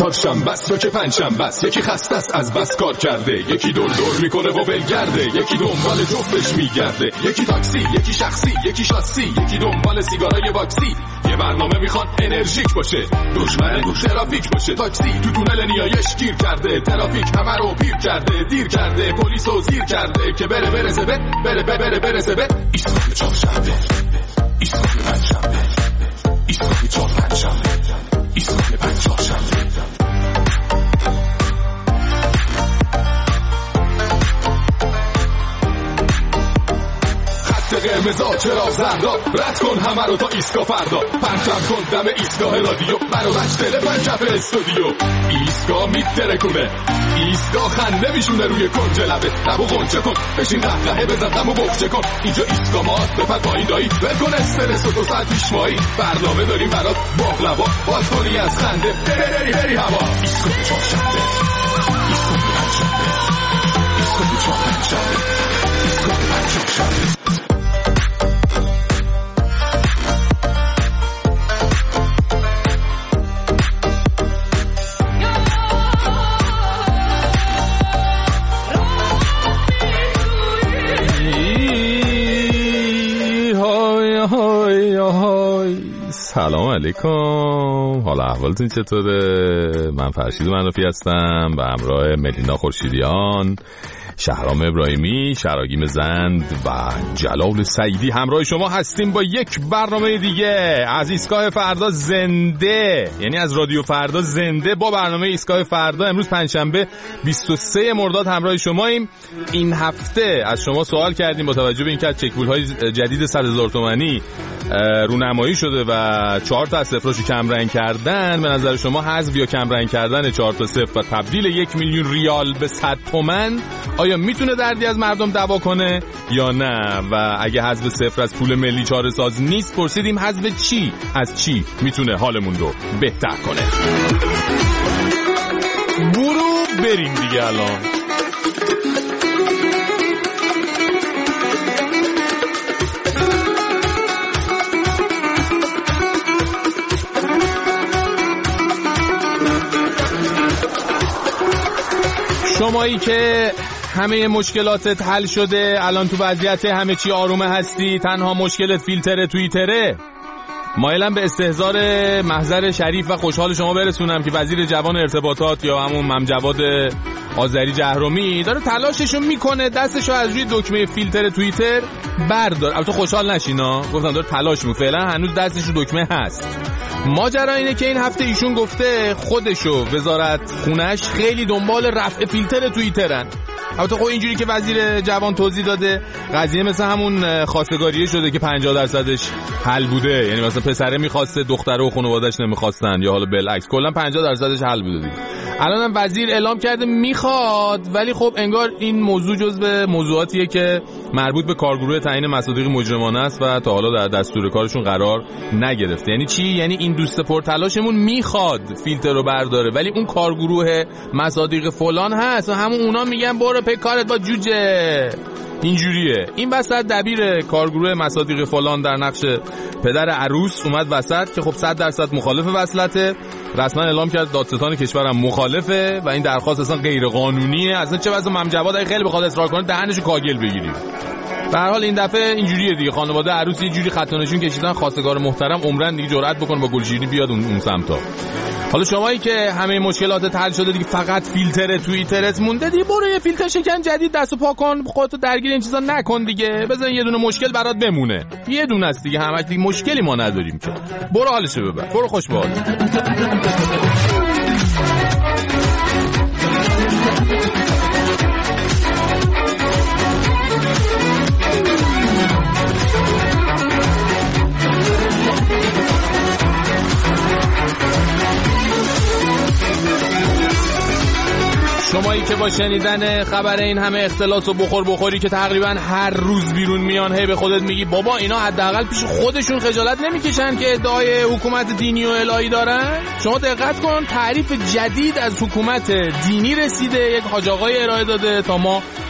چهارشنبه است یا که پنجشنبه است. یکی خسته است از بس کار کرده، یکی دور میکنه و ولگرده، یکی دنبال جفتش میگرده، یکی تاکسی، یکی شخصی، یکی شاسی، یکی دنبال سیگارای واکسی. یه برنامه میخوان انرژیک باشه، دشمن ترافیک باشه. تاکسی تو تونل نیایش گیر کرده، ترافیک همه رو پیر کرده، دیر کرده، پلیسو زیر کرده که برسه به ایستگاه چهارشنبه، ایستگاه پنجشنبه، ایستگاه چهارشنبه، ایستگاه پنجشنبه. قرمزا چرا زردا، رد کن همه رو تا ایستگاه فردا. پرچم کن دم ایستگاه رادیو، برو بچ تلفن کف استودیو. ایستگاه میترکونه، ایستگاه خنده میشونه روی کنج لبه. لبو غنچه کن، بشین قهقهه بزن غمو بخچه کن. اینجا ایستگاه ماست، بپر پایین دایی، ول کن استرس و 2 ساعت پیش مایی. برنامه داریم برات باقلوا، باز کنی از خنده بری هوا. ایستگاه چهارشنبه، ایستگاه پنجشنبه، ایستگاه چهارشنبه، ایستگاه پنجشنبه. سلام علیکم، حالا احوالتون چطوره؟ من فرشید منافی هستم به همراه ملینا خورشیدیان، شهرام ابراهیمی، شراگیم زند و جلال سعیدی همراه شما هستیم با یک برنامه دیگه از ایستگاه فردا زنده، یعنی از رادیو فردا زنده با برنامه ایستگاه فردا. امروز پنجشنبه 23 مرداد همراه شماییم. این هفته از شما سوال کردیم با توجه به اینکه از چک‌پول‌های جدید 100,000 تومانی رونمایی شده و 4 تا از صفراشو کم رنگ کردن، به نظر شما حذف یا کم رنگ کردن 4 تا صفر و تبدیل 1 میلیون ریال به 100 تومن آیا میتونه دردی از مردم دوا کنه یا نه؟ و اگه حذف صفر از پول ملی چاره ساز نیست، پرسیدیم حذف چی از چی میتونه حالمون رو بهتر کنه. برو بریم دیگه الان. شمایی که همه مشکلاتت حل شده، الان تو وضعیت همه چی آرومه هستی، تنها مشکلت فیلتر توییتره، مایلم به استحضار محضر شریف و خوشحال شما برسونم که وزیر جوان ارتباطات یا همون ممجواد آذری جهرومی داره تلاششو میکنه دستشو از روی دکمه فیلتر توییتر بردار. البته خوشحال نشینا، گفتم داره تلاش میکنه، فعلا هنوز دستشو دکمه هست. ماجرا اینه که این هفته ایشون گفته خودشو وزارت خونش خیلی دنبال رفع فیلتر توییترن. البته خب اینجوری که وزیر جوان توضیح داده، قضیه مثل همون خواستگاریه شده که 50%ش حل بوده، یعنی مثلا پسره میخواسته دختره و خانواده‌اش نمیخواستن، یا حالا بالعکس، کلا 50%ش حل بوده دیگه. الانم وزیر اعلام کرده میخواد، ولی خب انگار این موضوع جزو موضوعاتیه که مربوط به کارگروه تعیین مصادیق مجرمانه است و تا حالا در دستور کارشون قرار نگرفته. یعنی چی؟ یعنی این دوست پرتلاشمون میخواد فیلتر رو برداره، ولی اون کارگروه مصادیق فلان هست و همون اونا میگن برو پی کارت با جوجه. اینجوریه. این وسط دبیر کارگروه مصادیق فلان در نقش پدر عروس اومد وسط که خب 100% مخالف وصلته، رسما اعلام کرد دادستان کشورم مخالفه و این درخواست اصلا غیر قانونیه. اصلا چه وضع ممجواد خیلی بخواد اصرار کنه دهنشو کاگل بگیریم. به هر حال این دفعه اینجوریه دیگه، خانواده عروس یه جوری خط و نشون کشیدن، خواستگار محترم عمرن دیگه جرأت بکنه با گلشیری بیاد اون سمتا. حالا شمایی که همه مشکلات حل شده دیگه، فقط فیلتر توییترت مونده دیگه، برو یه فیلتر شکن جدید دستو پاک کن، خودتو درگیر این چیزا نکن دیگه، بزن یه دونه مشکل برات بمونه، یه دونه است دیگه، همش دیگه مشکلی ما نداریم که. برو حالشو ببر، برو خوش به حال. شمایی که با شنیدن خبر این همه اختلاس و بخوری که تقریبا هر روز بیرون میان، هی به خودت میگی بابا اینا حداقل پیش خودشون خجالت نمیکشن که ادعای حکومت دینی و الهی دارن؟ شما دقت کن، تعریف جدید از حکومت دینی رسیده، یک حاج آقای ارائه داده تا ما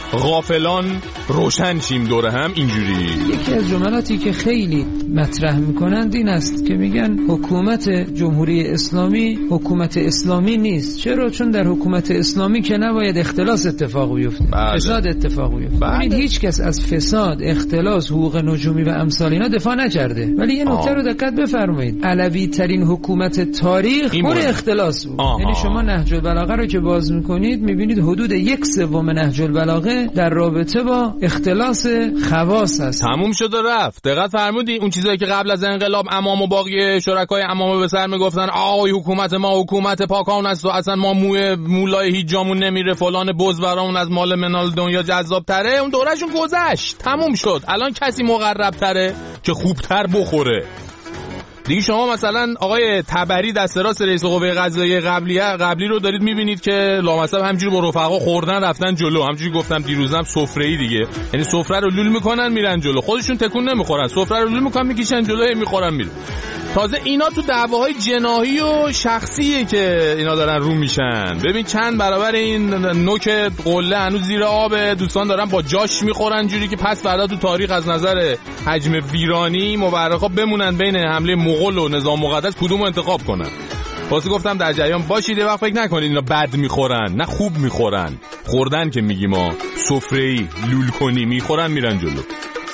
غافلان روشن شیم دور هم اینجوری. یکی از جملاتی که خیلی مطرح میکنند این است که میگن حکومت جمهوری اسلامی حکومت اسلامی نیست. چرا؟ چون در حکومت اسلامی که نباید اختلاس اتفاق بیفته، فساد اتفاق بیفته. ببینید هیچ کس از فساد، اختلاس، حقوق نجومی و امثال اینا دفاع نکرده، ولی یه نکته رو دقت بفرمایید، علوی ترین حکومت تاریخ پر اختلاس بود. یعنی شما نهج البلاغه رو که باز میکنید میبینید حدود 1/3 نهج البلاغه در رابطه با اختلاس خواص است. تموم شد و رفت. دقت فرمودی اون چیزایی که قبل از انقلاب امام و باقی شرکای امام به سر میگفتن آی حکومت ما حکومت پاکان است و اصلا ما مولای هیچ جامون نمیره، فلان بز برامون از مال منال دنیا جذاب تره، اون دورهشون گذشت، تموم شد. الان کسی مقرب تره که خوبتر بخوره دیگه. شما مثلا آقای تبری دست راست رئیس قوه قضاییه قبلی رو دارید میبینید که لامصب همجوری با رفقا خوردن رفتن جلو، همجوری گفتم دیروزم سفره‌ای دیگه، یعنی سفره رو لول میکنن میرن جلو، خودشون تکون نمیخورن، سفره رو لول میکنن میکشن جلو میخورن میره. تازه اینا تو دعواهای جناحی و شخصیه که اینا دارن رو میشن. ببین چند برابر این نوک قله هنوز زیر آب، دوستان دارن با جاش میخورن جوری که پس فردا تو تاریخ از نظر حجم ویرانی مورخا بمونن بین حمله مغول و نظام مقدس کدومو انتخاب کنن. واسه گفتم در جریان باشید، یه وقت فکر نکنید اینا بد میخورن، نه خوب میخورن. خوردن که میگیم ما سفره‌ای لول کنی میخورن میرن جلو.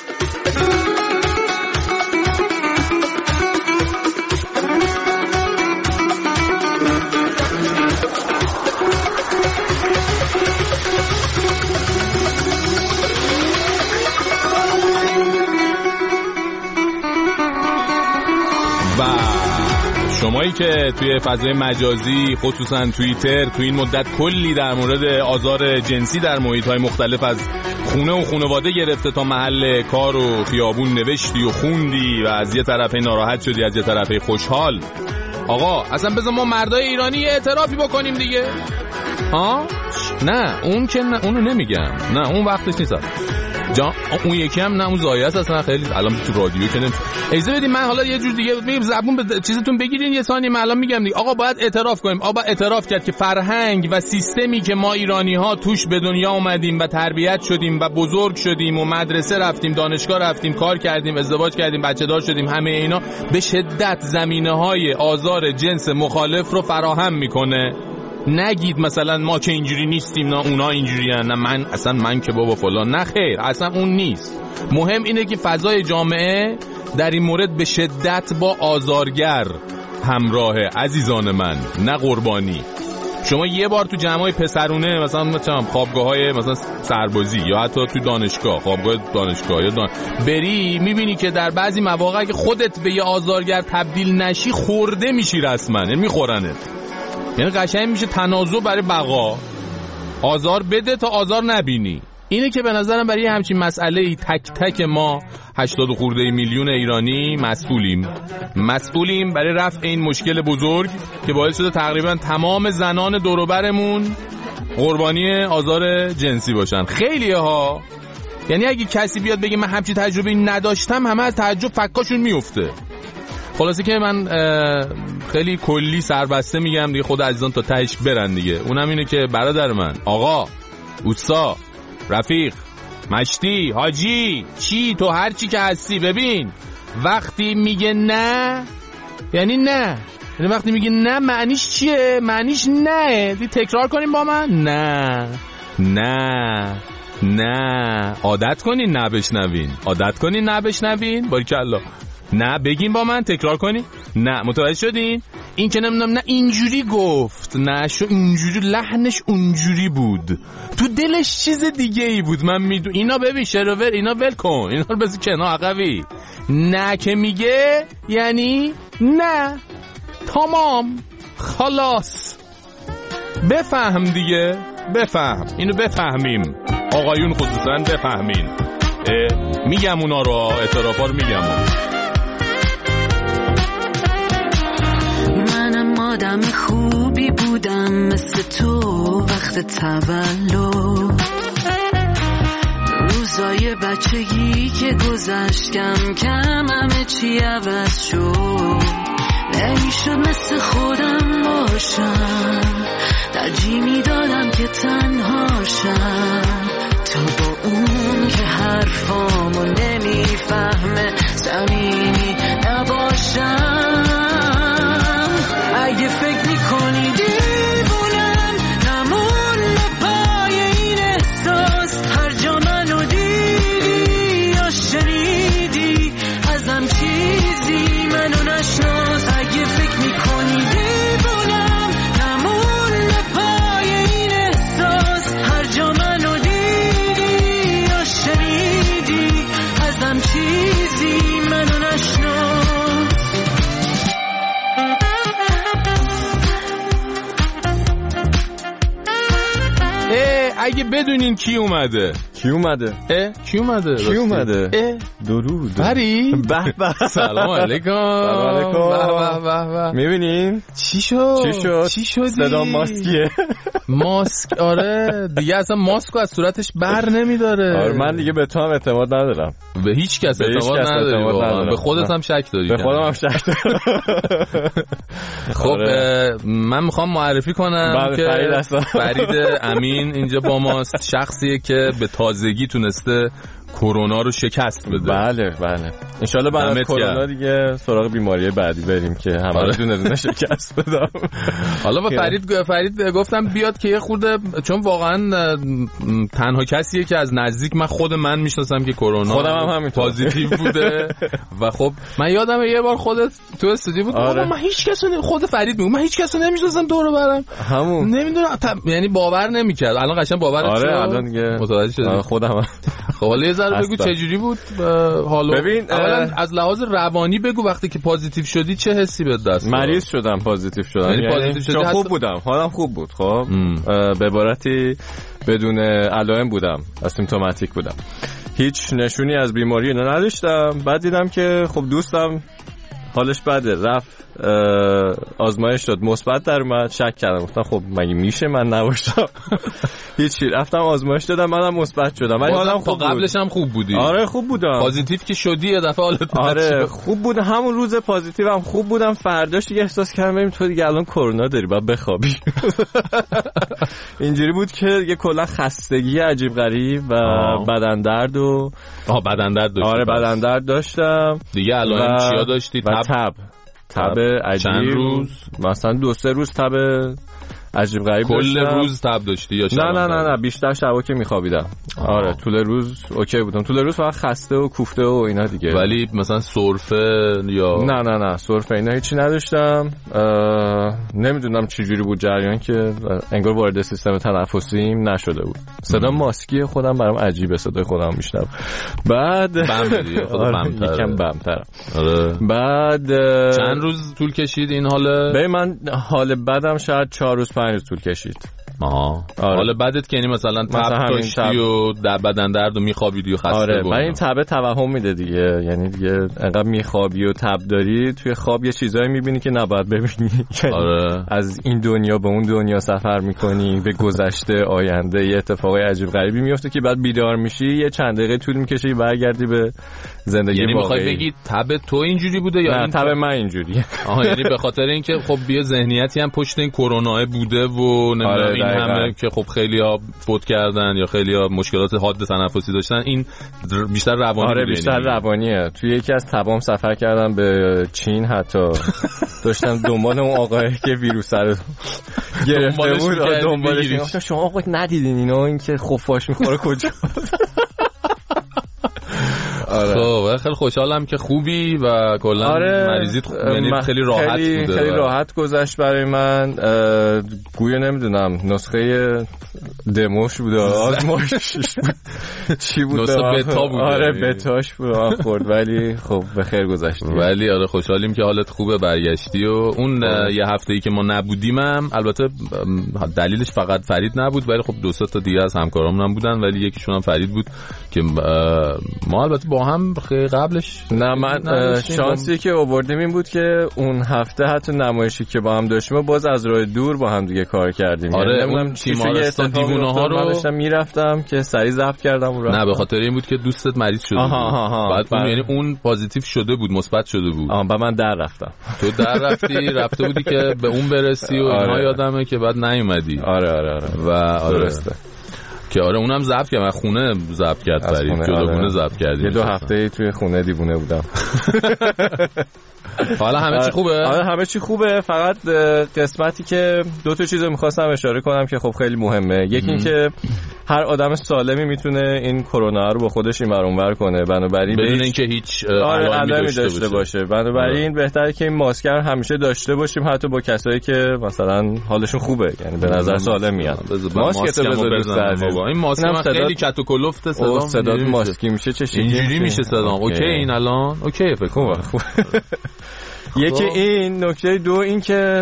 شمایی که توی فضای مجازی خصوصا توییتر تو این مدت کلی در مورد آزار جنسی در محیط‌های مختلف از خونه و خانواده گرفته تا محل کار و خیابون نوشتی و خوندی و از یه طرفی ناراحت شدی از یه طرفی خوشحال، آقا اصلا بذار ما مردای ایرانی اعترافی بکنیم دیگه. ها؟ نه اون که نه، اونو نمیگم، نه اون وقتش نیست جا. اون یکی هم نه، اون زایه است اصلا. خیلی الان تو رادیو که اجازه بدید من حالا یه جور دیگه میگم، زبون به چیزتون بگیرین یه ثانیه. من الان میگم دیگه آقا باید اعتراف کنیم. آقا اعتراف کرد که فرهنگ و سیستمی که ما ایرانی ها توش به دنیا اومدیم و تربیت شدیم و بزرگ شدیم و مدرسه رفتیم، دانشگاه رفتیم، کار کردیم، ازدواج کردیم، بچه دار شدیم، همه اینا به شدت زمینه‌های آزار جنس مخالف رو فراهم میکنه. نگید مثلا ما که اینجوری نیستیم، نه اونا اینجوری هن، نه من که بابا فلان، نه خیر، اصلا اون نیست. مهم اینه که فضای جامعه در این مورد به شدت با آزارگر همراهه عزیزان من، نه قربانی. شما یه بار تو جمعای پسرونه مثلا خوابگاه‌های مثلا سربازی یا حتی تو دانشگاه، خوابگاه دانشگاه یا بری، میبینی که در بعضی مواقع که خودت به یه آزارگر تبدیل نشی خورده میشی رسما، یعنی میخورنت. یعنی قشنگ میشه تنازع برای بقا، آزار بده تا آزار نبینی. اینه که به نظرم برای همچین مسئله تک تک ما 80 خورده میلیون ایرانی مسئولیم برای رفع این مشکل بزرگ که باعث شده تقریبا تمام زنان دور و برمون قربانی آزار جنسی باشن. خیلی ها، یعنی اگه کسی بیاد بگه من همچین تجربه نداشتم، همه از تعجب فکاشون میفته. خلاصه که من خیلی کلی سربسته میگم دیگه، خود عزیزان تا تهش برن دیگه. اونم اینه که برادر من، آقا، اوستا، رفیق، مشتی، حاجی، چی تو هر چی که هستی، ببین وقتی میگه نه یعنی نه، یعنی وقتی میگه نه معنیش چیه؟ معنیش نه. تکرار کنیم با من، نه نه نه. عادت کنین نبشنوین، عادت کنین نبشنوین. باریکالله. نه بگین با من، تکرار کنین. نه، متوجه شدین؟ این که نمیدونم نه اینجوری گفت، نه شو اینجوری، لحنش اونجوری بود، تو دلش چیز دیگه ای بود. من میدونم اینا. ببین شروور، اینا ول کن، اینا رو بذار کنار عقبی. نه که میگه یعنی نه، تمام، خلاص. بفهم دیگه، بفهم، اینو بفهمیم آقایون، خصوصا بفهمین. میگم اونا رو، اعترافا رو میگم. منم آدم خوبی بودم مثل تو وقت تولد، روزای بچگی که گذشت کم کم همه چی عوض شد. نمیشد مثل خودم باشم، ترجیح میدادم که تنها شم. حتی با اون که حرفامو نمیفهمه صمیمی نباشم. اگه فکر میکنی دیوونم نمون پای این احساس، هر جا منو دیدی یا شنیدی ازم چیزی منو نشناس. اگه فکر میکنی دیوونم نمون پای این احساس، هر جا منو دیدی یا شنیدی ازم چیزی منو نشناس. اگه بدونین کی اومده کی اومده؟ کی اومده؟ کی اومده؟ درود فرید به به سلام علیکم. سلام علیکم. میبینین چی شد؟ چی شدی؟ صدا ماسکیه. ماسک آره دیگه اصلا ماسکو از صورتش بر نمیداره. آره من دیگه به تو هم اعتماد ندارم. به هیچ کس اعتماد نداری. به خودت هم شک داری. به خودم هم شک دارم. خب من میخوام معرفی کنم که فرید امین اینجا با ماست، شخصیه که به تازگی تونسته کرونا رو شکست بده. بله انشالله بعد از کرونا دیگه سراغ بیماری بعدی بریم که همه رو دونه دونه شکست بدم. حالا با فرید گفتم بیاد که یه خورده، چون واقعا تنها کسیه که از نزدیک من خود من میشناسم که کرونا خودم هم همینطور پوزیتیو بوده. و خب من یادمه یه بار خودت تو استودیو بود. آره. من هیچ کس خود فرید میگم من هیچ کس نمیشناسم دور و برم. همون نمیدونم یعنی باور نمیکرد. الان قشنگ باورش شد. آره الان دیگه متوجه شدم خودم. خب حالا یه ذره بگو چجوری بود حالا. ببین اولا از لحاظ روانی بگو وقتی که پوزیتیو شدی چه حسی بهت دست؟ مریض شدم، پوزیتیو شدم. یعنی پوزیتیو شدی خوب بودم، حالم خوب بود. خب به عبارتی بدون علائم بودم، اسیمپتوماتیک بودم، هیچ نشونی از بیماری نداشتم. بعد دیدم که خب دوستم حالش بده، رفت آزمایش شد مثبت در اومد. شک کردم، گفتم خب مگه میشه من نباشم؟ هیچی، رفتم آزمایش دادم، منم مثبت شدم. ولی حالم خوب بود. قبلش هم خوب بودی؟ آره خوب بودم. پوزیتیو که شدی یه دفعه حالت آره خوب بود. همون روز پوزیتیو هم خوب بودم. فرداش دیگه احساس کردم ببین تو دیگه الان کرونا داری، بعد بخوابی. اینجوری بود که دیگه کلا خستگی عجیب غریب و بدن درد و بدن درد داشتم. آره بدن درد داشتم دیگه. الان چیا داشتی؟ تب عجیب. چند روز؟ مثلا 2-3 روز تب عجیب غریب داشتم. کل روز تب داشتی یا شب؟ نه بیشتر شبا که میخوابیدم. آره طول روز اوکی بودم. طول روز فقط خسته و کوفته و اینا دیگه. ولی مثلا سرفه یا نه سرفه اینا هیچی نداشتم. نمیدونم چه جوری بود جریان که انگار وارد سیستم تنفسیم نشده بود. صدا ماسکی خودم برام عجیبه، صدای خودم میشنم. بعد یکم بم‌تر. آره. بعد چند روز طول کشید این حاله؟ ببین من حال بدم شاید 4 روز 5 روز طول کشید. آره. حالا بعدت که یعنی مثلا تب داشتی و در بدن درد و میخوابیدی و خسته بود. آره من این تب توهم میده دیگه، یعنی دیگه انقدر میخوابی و تب داری توی خواب یه چیزایی میبینی که نباید ببینی. آره. از این دنیا به اون دنیا سفر میکنی، به گذشته آینده یه اتفاقای عجیب غریبی میفته که بعد بیدار میشی یه چند دقیقه طول میکشه برگردی به زندگی یعنی واقعی. میخوای بگی تب تو اینجوری بوده یا نه تب من اینجوریه؟ یعنی به خاطر اینکه خب یه ذهنیتی هم پشت این کرونا بوده و نمیدونم این همه که خب خیلی‌ها فوت کردن یا خیلی‌ها مشکلات حاد تنفسی داشتن، این بیشتر روانی. آره بیشتر روانیه. توی یکی از تبام سفر کردم به چین، حتی داشتم دنبال اون آقایی که ویروس رو گرفته بود دنبالش. گفتم شما آقا ندیدین اینا این که خفاش میخوره کجا؟ خب خیلی خوشحالم که خوبی و کلا مریضیت یعنی خیلی راحت بوده. خیلی راحت گذشت برای من. گویا نمیدونم نسخه دموش بوده، آزمایشش بود، چی بود؟ نسخه بتا بود. آره بتاش بود خورد، ولی خب به خیر گذشت. ولی آره خوشحالیم که حالت خوبه، برگشتی. و اون یه هفته‌ای که ما نبودیم هم البته دلیلش فقط فرید نبود، ولی خب 2-3 تا دیگه از همکارامون هم بودن، ولی یکیشون هم فرید بود که ما البته با هم قبلش. نه من شانسی که آوردیم این بود که اون هفته حتی نمایشی که با هم داشتیم باز از راه دور با هم دیگه کار کردیم. آره اون تیمارستان دیوونه ها رو داشتم میرفتم که سریع ضبط کردم اون رو. نه به خاطر این بود که دوستت مریض شده بود. بعد اون یعنی اون پوزیتیو شده بود، مثبت شده بود. بعد من در رفتم. تو در رفتی، رفته بودی که به اون برسی و اینها. یادمه که بعد نیومدی. آره و درسته. که آره اونم ضبط کرد، من خونه ضبط کرد، فرید جداگونه ضبط کردیم. یه 2 هفته توی خونه دیوونه بودم. حالا همه چی خوبه؟ آره همه چی خوبه، فقط قسمتی که 2 تا چیزو می‌خواستم اشاره کنم که خب خیلی مهمه. یکی این که هر آدم سالمی میتونه این کرونا رو با خودش این ور اون ور کنه، بنابراین بدون اینکه هیچ علائمی داشته باشه. بنابراین بهتره که این ماسک رو همیشه داشته باشیم، حتی با کسایی که مثلا حالشون خوبه، یعنی به نظر سالم میاد. ماسک تو بذار دوست بابا، این ماسک من خیلی کت و کلفت صدا ماسکی میشه، چه اینجوری میشه صدا. اوکی این الان اوکی فکر کنم. یکی این نکته 2 این که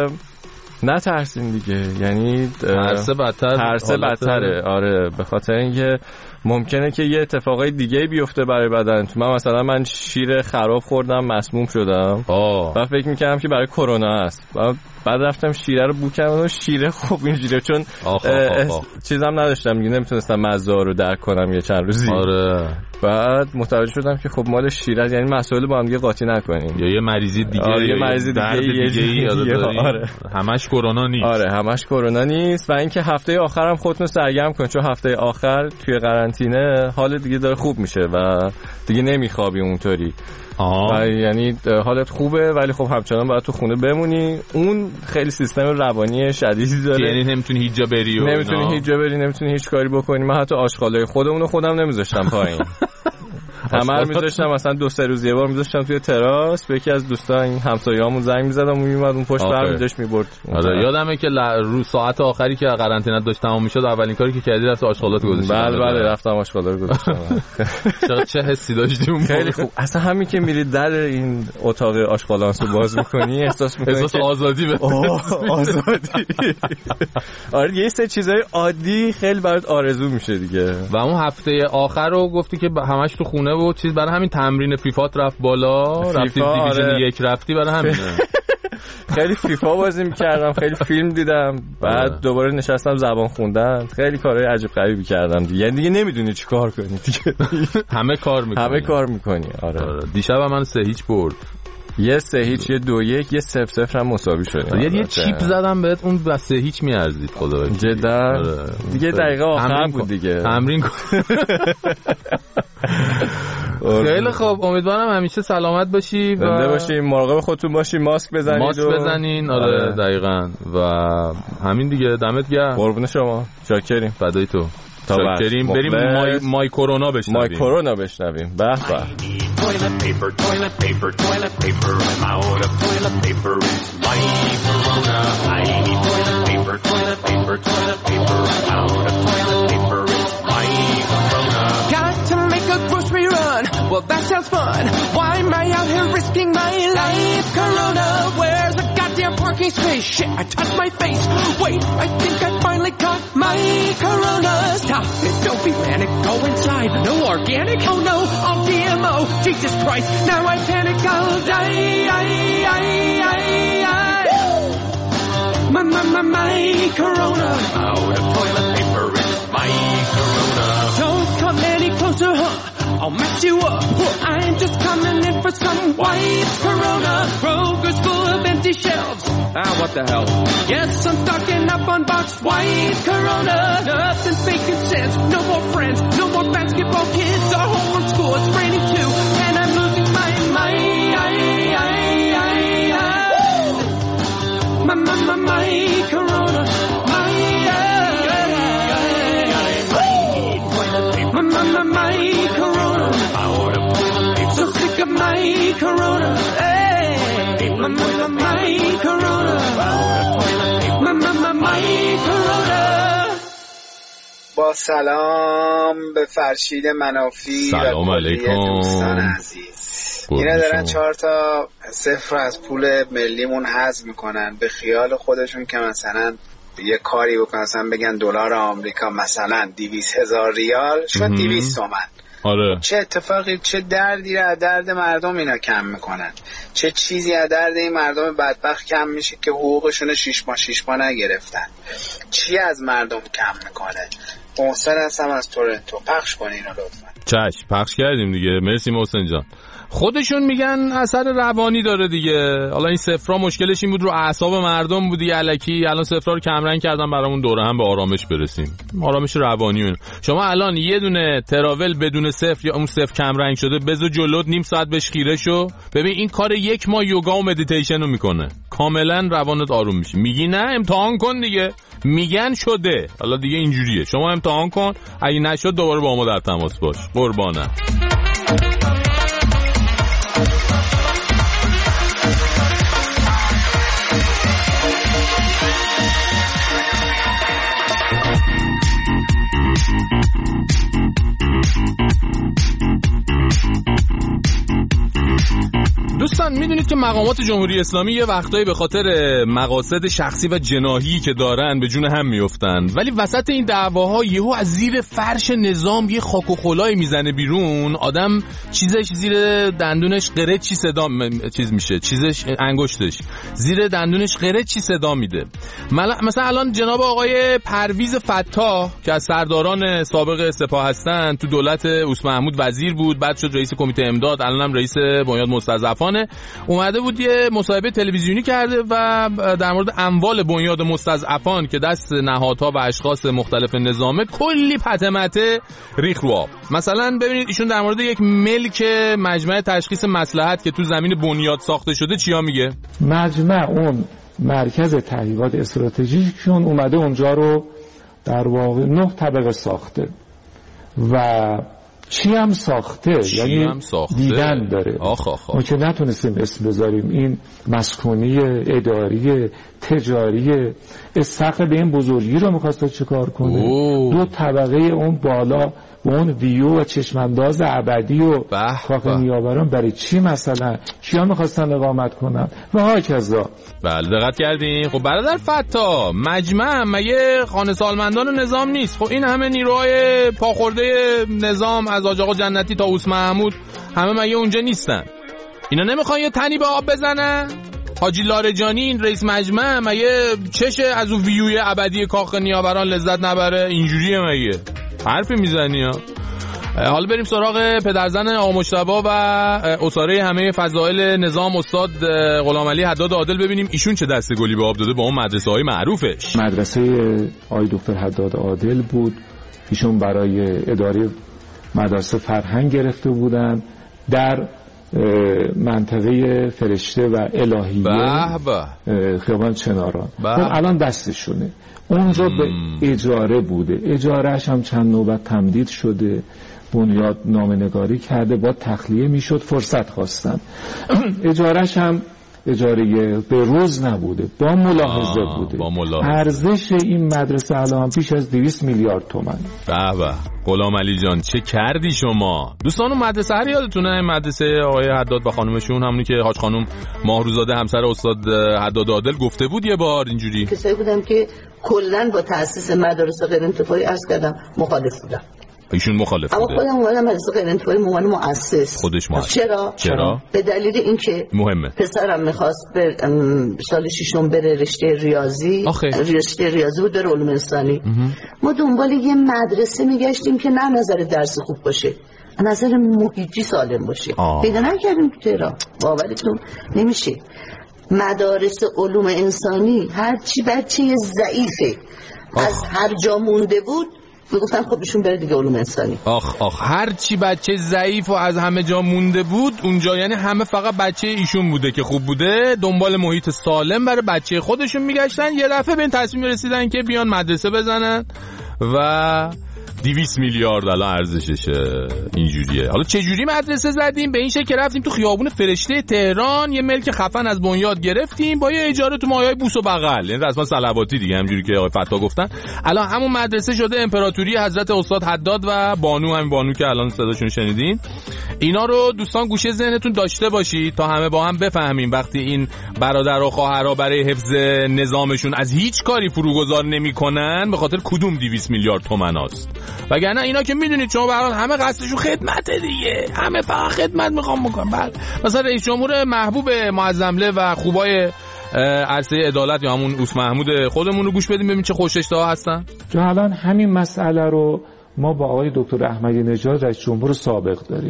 نترسین دیگه، یعنی ترس بدتره. آره به خاطر اینکه ممکنه که یه اتفاقای دیگه بیفته برای بدن. من شیر خراب خوردم، مسموم شدم و فکر میکردم که برای کرونا است. بعد رفتم شیره رو بو کردم، شیره خوب اینجوریه چون چیزام نداشتم دیگه، نمیتونستم مزه رو درک کنم یه چند روزی. آره بعد متوجه شدم که خب مال شیره، یعنی مسائل با هم دیگه قاطی نکنیم، یا یه مریضی دیگه یه مریضی دیگه آره. همش کرونا نیست. آره همش کرونا نیست. و اینکه هفته آخرم خودتون سرگرم کن، چون هفته آخر توی قرنطینه حال دیگه داره خوب میشه و دیگه نمیخوابی اونطوری. و یعنی حالت خوبه ولی خب همچنان باید تو خونه بمونی. اون خیلی سیستم روانی شدیدی داره، یعنی نمیتونی هیچ جا بری، نمیتونی هیچ کاری بکنی. من حتی آشغالای خودم نمیذاشتم پایین. همه میذاشتم مثلا 2-3 روز یه بار میذاشتم توی تراس، به یکی از دوستان همسایه‌مون زنگ می‌زدم، اون میومد اون پشت برمی‌داشت میبرد. آره یادمه که رو ساعت آخری که قرنطینه داشت تمام میشد، اولین کاری که کردی رفت آشغالات گذاشتی. بله رفتم آشغالا رو گذاشتم. چه حسی داشتی اون؟ خیلی خوب. اصلا همین که میری در این اتاق آشغالانس رو باز می‌کنی احساس می‌کنی که آزادی به آزادی. آره یه سری چیزای عادی خیلی برات آرزو میشه دیگه. و اون هفته آخر رو گفتی که همش تو خونه و چیز، برای همین تمرین فیفات رفت بالا، رفتی دیویژن 1 رفتی، برای همینه. خیلی فیفا بازی می‌کردم، خیلی فیلم دیدم، بعد دوباره نشستم زبان خوندن، خیلی کارهای عجیب غریبی کردم دیگه. یعنی دیگه نمیدونی چی کار کنی دیگه. همه کار می‌کنی. آره. دیشب من 3-0 برد. یه 3-0 یه 2-1 یه 0-0 هم مساوی شدیم. یه چیپ زدم بهت، اون با 3-0 میارزید خدا جدا. دیگه دقیقه آخر بود دیگه. تمرین کن. خیلی خوب، امیدوارم همیشه سلامت باشی و زنده باشی، مراقب خودتون باشی، ماسک بزنین. آره دقیقاً. و همین دیگه، دمت گرم. قربون شما، شاکریم. فدای تو. شاکریم. بریم مای کرونا بشنویم. به به. Toilet paper, toilet paper, toilet paper. I'm out of toilet paper. It's my corona. I need toilet paper, toilet paper, toilet paper. I'm out of toilet paper. It's my corona. Got to make a grocery run. Well, that sounds fun. Why am I out here risking my life? Corona, where's the goddamn parking space? Shit, I touched my face. Wait, I think I finally caught my corona. Stop it, don't be manic. Go inside. No organic. Oh no, all GMO. Jesus Christ, now I panic, I'll die. My corona. Out of toilet paper, it's my corona. Don't come any closer, I'll mess you up. I'm just coming in for some white corona. Kroger's full of empty shelves. What the hell? Yes, I'm stocking up on boxed white corona. Nothing's making sense. No more friends, no more basketball kids. Are home from school, it's raining too, and I'm losing my mind. My corona. My corona. So sick of my corona. Hey, my corona. My corona. با سلام به فرشید منافی. سلام علیکم دوستان عزیز. اینا دارن 4 تا صفر از پول ملیمون حذف میکنن به خیال خودشون که مثلا یه کاری بکنن، مثلا بگن دلار آمریکا مثلا 200,000 ریال شد 200 تومن. آره. چه اتفاقی، چه دردی رو از درد مردم اینا کم میکنن، چه چیزی از درد این مردم بدبخت کم میشه که حقوقشون 6 ماه نگرفتن. چی از مردم کم میکنه؟ محسن هستم از تورنتو. پخش کن اینو لطفا. چشم، پخش کردیم دیگه. مرسی محسن جان. خودشون میگن اثر روانی داره دیگه. حالا این صفرا مشکلش این بود رو اعصاب مردم بود دیگه الکی. الان صفرا رو کمرنگ کردن برامون دوره هم به آرامش برسیم، آرامش روانی. اون شما الان یه دونه تراول بدون صفر یا اون صفر کمرنگ شده بزو جلوت نیم ساعت بهش خیره شو، ببین این کار 1 ماه یوگا و مدیتیشن رو میکنه، کاملا روانت آروم میشه. میگی نه امتحان کن دیگه، میگن شده، حالا دیگه اینجوریه، شما امتحان کن، اگه نشد دوباره با ما در تماس باش. قربانه. دوستان میدونید که مقامات جمهوری اسلامی یه وقتایی به خاطر مقاصد شخصی و جناحی که دارن به جون هم میافتن، ولی وسط این دعواها یهو از زیر فرش نظام یه خاک و خولایی میزنه بیرون، آدم چیزش زیر دندونش قرچی صدا میشه، چیزش انگشتش زیر دندونش قرچی صدا میده. مثلا الان جناب آقای پرویز فتاح که از سرداران سابق سپاه هستن، تو دولت عث محمود وزیر بود، بعد شد رئیس کمیته امداد، الانم رئیس بنیاد مستضعفان، اومده بود یه مصاحبه تلویزیونی کرده و در مورد اموال بنیاد مستضعفان که دست نهادها و اشخاص مختلف نظامه کلی پتمته ریخ رو آب. مثلا ببینید ایشون در مورد یک ملک مجمع تشخیص مصلحت که تو زمین بنیاد ساخته شده چیا میگه؟ مجمع اون مرکز تحقیقات استراتژیکشون اومده اونجا رو در واقع 9 طبقه ساخته و چی هم ساخته، یعنی دیدن داره. ما که نتونستیم اسم بذاریم، این مسکونی، اداری، تجاری، استقل به این بزرگی رو میخواسته چیکار کنه؟ 2 طبقه اون بالا و اون ویو و چشمانداز ابدی و کاخ نیاوران برای چی مثلا؟ کیا میخواستن اقامت کنن و هاکذا. بله دقت کردین. خب برادر فتا، مجمع مگه خانه سالمندان نظام نیست؟ خب این همه نیروهای پاخورده نظام از حاج آقا جنتی تا عث محمود همه مگه اونجا نیستن؟ اینا نمیخوان یه تنی به آب بزنن؟ حاجی لاریجانی این رئیس مجمع مگه چشه از اون ویوی ابدی کاخ نیاوران لذت نبره؟ اینجوریه مگه؟ حرفی میزنی ها؟ حالا بریم سراغ پدرزن آقا مجتبی و اساره همه فضائل نظام استاد غلامعلی حداد عادل، ببینیم ایشون چه دسته گلی به آب داده با اون مدرسه های معروفش. مدرسه آقای دکتر حداد عادل بود، ایشون برای اداره مدرسه فرهنگ گرفته بودن در منطقه فرشته و الهیه خیابان چناران. خب الان دستشونه، اونجا به اجاره بوده، اجارهش هم چند نوبت تمدید شده، بنیاد نامه‌نگاری کرده، با تخلیه میشد، فرصت خواستن. اجارهش هم اجاره به روز نبوده، با ملاحظه بوده. ارزش این مدرسه الان پیش از 200 میلیارد تومان. به غلامعلی جان چه کردی شما؟ دوستان اون مدرسه هر یادتونه؟ مدرسه آقای حداد و خانومشون، همونی که حاج خانم ماهروزاده همسر استاد حداد عادل گفته بود یه بار اینجوری. کسایی بودم که کلا با تأسیس مدارس غیر انتفاعی عرض کردم مخالف بودم. ایشون مخالف بوده. اما خودم اومدم مدرسه غیر انتفاعی عنوان مؤسس. خودش مؤسس. چرا؟ به دلیل اینکه مهمه. پسرم می‌خواست به سال 6 بره رشته ریاضی. رشته ریاضی بود، بره علوم انسانی. ما دنبال یه مدرسه میگشتیم که نه نظر درس خوب باشه، نظر محیطی سالم باشه. پیدا نکردیم تو تهران. باورتون نمیشه. مدارس علوم انسانی هر چی بچه ضعیفه از هر جا مونده بود میگفتن خب ایشون بره دیگه علوم انسانی. هر چی بچه ضعیف و از همه جا مونده بود اونجا، یعنی همه فقط بچه ایشون بوده که خوب بوده، دنبال محیط سالم برای بچه خودشون میگشتن. یه دفعه به این تصمیم رسیدن که بیان مدرسه بزنن و 200 میلیارد الان ارزششه. اینجوریه. حالا چه جوری مدرسه زدیم؟ به این شکل رفتیم تو خیابون فرشته تهران یه ملک خفن از بنیاد گرفتیم با یه اجاره تو مایه‌های بوس و بغل، یعنی رسما صلواتی دیگه، همونجوری که آقای فتا گفتن. الان همون مدرسه شده امپراتوری حضرت استاد حداد و بانو، همین بانو که الان صداشون شنیدین. اینا رو دوستان گوشه ذهنتون داشته باشید تا همه با هم بفهمیم وقتی این برادر و خواهرها برای حفظ نظامشون از هیچ کاری فروگذار نمی‌کنن به خاطر کدوم 200 میلیارد تومان است. وگرنه اینا که میدونید شما به هر حال همه قصدشون خدمته دیگه، همه فقط خدمت میخوام بکنن. بعد مثلا رئیس جمهور محبوب معظمله و خوبای عرصه عدالت یا همون عث محمود خودمون رو گوش بدیم ببین چه خوش اشتها هستن. جو الان همین مسئله رو ما با آقای دکتر احمدی نژاد رئیس جمهور سابق داریم.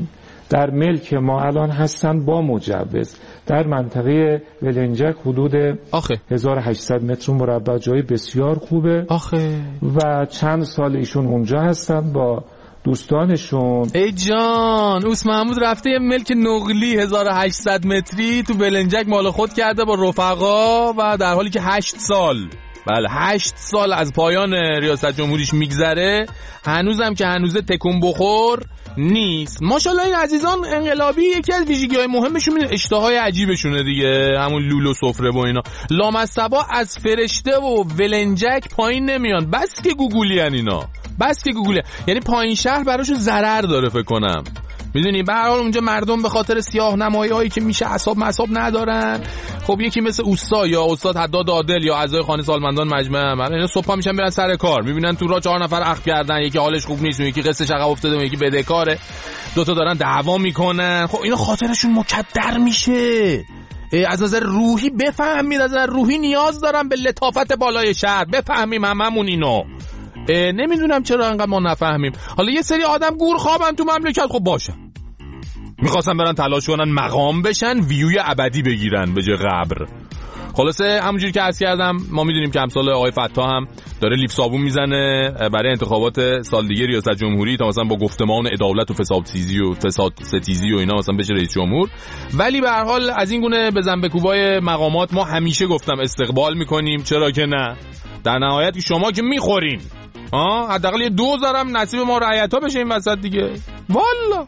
در ملک ما الان هستن با مجوز. در منطقه ولنجک حدود 1800 متر مربع جای بسیار خوبه و چند سال ایشون اونجا هستن با دوستانشون. ای جان، اوس محمود رفته یه ملک نقلی 1800 متری تو بلنجک مال خود کرده با رفقا و در حالی که 8 سال 8 سال از پایان ریاست جمهوریش میگذره، هنوزم که هنوزه تکون بخور نیست. ماشاءالله این عزیزان انقلابی یکی از ویژگی‌های مهمشون اشتهای عجیبشونه دیگه، همون لولو سفره و اینا. لامصبا از فرشته و ولنجک پایین نمیان، بس که گوگولیان اینا، بس که گوگولیان. یعنی پایین شهر براشون ضرر داره فکر کنم، میدونی. به هر حال اونجا مردم به خاطر سیاه نمایی هایی که میشه اعصاب ندارن. خب یکی مثل اوستا یا استاد حداد عادل یا اعضای خانه سالمندان مجمع، اینا صبحا میشن میرن سر کار، میبینن تو راه 4 نفر اخم کردن، یکی حالش خوب نیست، یکی قصهش عقب افتاده، یکی بدهکاره، دوتا دارن دعوا میکنن. خب اینا خاطرشون مکدر میشه. از نظر روحی بفهمید، از نظر روحی نیاز دارن به لطافت بالای شهر، بفهمیم هممون اینو. نمیدونم چرا انقدر ما نفهمیم. حالا یه سری آدم گور خوابن تو مملکت، خب باشه، میخواستن برن تلاش کنن مقام بشن، ویوی ابدی بگیرن به جای قبر. خلاصه همونجوری که عرض کردم، ما میدونیم که امثال آقای فتاح هم داره لیف صابون میزنه برای انتخابات سال دیگه ریاست جمهوری تا مثلا با گفتمان عدالت و فساد ستیزی و اینا مثلا بشه رئیس جمهور. ولی به هر حال از این گونه بزن بکوبای مقامات ما همیشه گفتم استقبال میکنیم، چرا که نه. در نهایت که شما که میخورین، حداقل یه دوزارم نصیب ما رعیت‌ها بشه این وسط دیگه. والا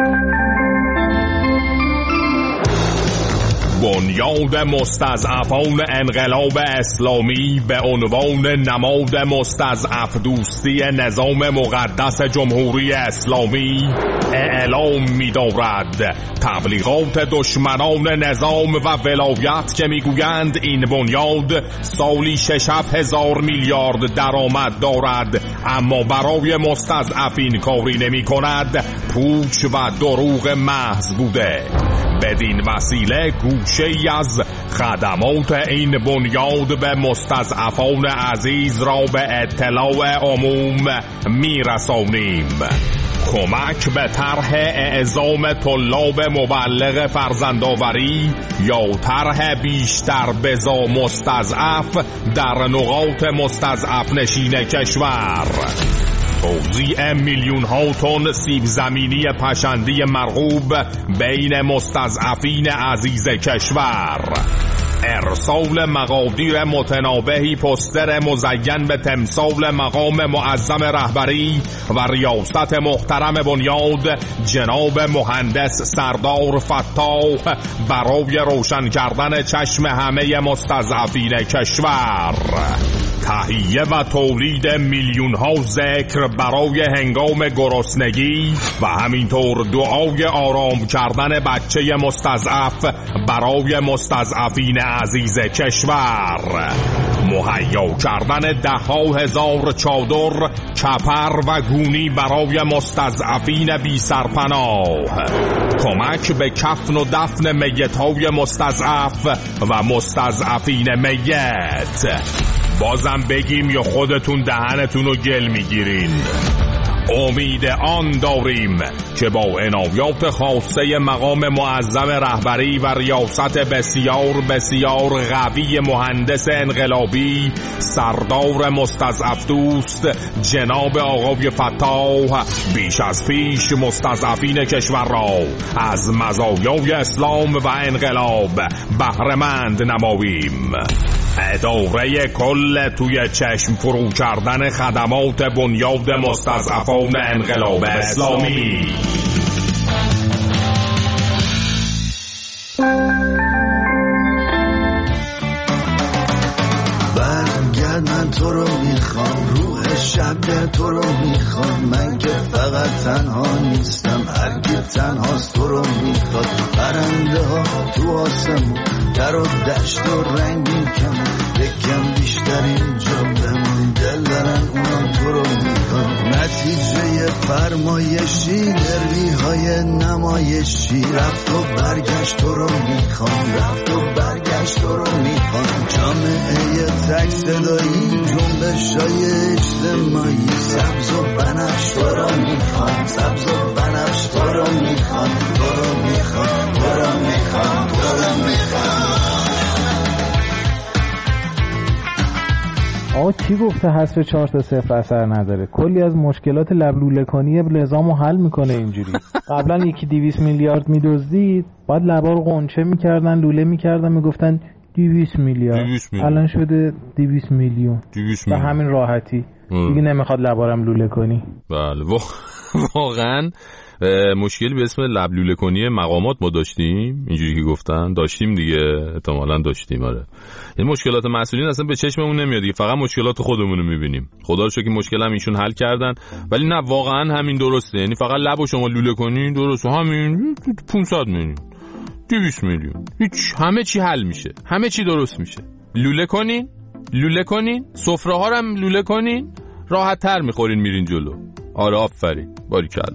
بنیاد مستضعفان انقلاب اسلامی به عنوان نماد مستضعف دوستی نظام مقدس جمهوری اسلامی اعلام می‌دارد تبلیغات دشمنان نظام و ولایت که میگویند این بنیاد سالی 6,000 میلیارد درآمد دارد اما برای مستضعفین کاری نمی‌کند، پوچ و دروغ محض بوده. بدین وسیله گوشه‌ای از خدمات این بنیاد به مستضعفان عزیز را به اطلاع عموم میرسانیم. کمک به طرح اعزام طلاب مبلغ فرزندآوری یا طرح بیشتر بزا مستضعف در نقاط مستضعف نشین کشور، توزیع میلیون ها تن سیب زمینی پشندی مرغوب بین مستضعفین عزیز کشور، ارسال مقادیر متنابهی پوستر مزین به تمثال مقام معظم رهبری و ریاست محترم بنیاد جناب مهندس سردار فتاح برای روشن کردن چشم همه مستضعفین کشور، تهیه و تولید میلیون ها ذکر برای هنگام گرسنگی و همینطور دعای آرام کردن بچه مستضعف برای مستضعفین عزیز کشور، مهیا کردن 10,000 چادر، کپر و گونی برای مستضعفین بی سرپناه، کمک به کفن و دفن میت‌های مستضعف و مستضعفین میت. بازم بگیم یا خودتون دهنتون رو گل میگیرین؟ امید آن داریم که با عنایات خاصه مقام معظم رهبری و ریاست بسیار بسیار قوی مهندس انقلابی سردار مستضعف دوست جناب آقای فتاح بیش از پیش مستضعفین کشور را از مزایای اسلام و انقلاب بهره‌مند نماییم. اداره کل توی چشم فرو کردن خدمات بنیاد مستضعفان انقلاب اسلامی. برگرد، من تو رو میخوام، روح شب تو رو میخوام، من که فقط تنها نیستم، هرگز تنهاست تو رو میخواد. پرنده ها تو آسمون در و دشت و رنگین کمون، یکم بیشتر اینجا بمون، دل دارن اونا تو رو میخواد. نتیجه فرمایشی دروی های نمایشی، رفت و برگشت تو رو میخوام، رفت و برگشت تو رو میخوام. جامعه تک صدایی جنبشای اجتماعی سبز و بنفش تو رو میخوان سبز و بنفش تو رو میخوان تو رو میخوان تو رو میخوان تو رو میخوان. آقا کی گفته حذف 4-0 اثر نداره؟ کلی از مشکلات لبلوله‌کنی نظامو حل میکنه اینجوری. قبلا یکی 200 میلیارد میدزدید، بعد لبا رو قنچه میکردن، لوله میکردن، میگفتن 200 میلیارد. الان شده 200 میلیون. به همین راحتی. دیگه نمیخواد لبارم لوله کنی. بله واقعا مشکلی به اسم لبلوله کنی مقامات ما داشتیم، اینجوری که گفتن داشتیم دیگه، احتمالاً داشتیم. آره این مشکلات مسئولین اصلا به چشممون نمیاد دیگه، فقط مشکلات خودمون رو میبینیم. خدا رو شکر که مشکل هم ایشون حل کردن، ولی نه واقعا همین درسته، یعنی فقط لبو شما لوله کنین درسته، همین 500 میلیون 200 میلیون هیچ، همه چی حل میشه، همه چی درست میشه. لوله کنین سفره ها رو هم لوله کنین، راحت تر میخورین میرین جلو. آره آفرین، باریکلا.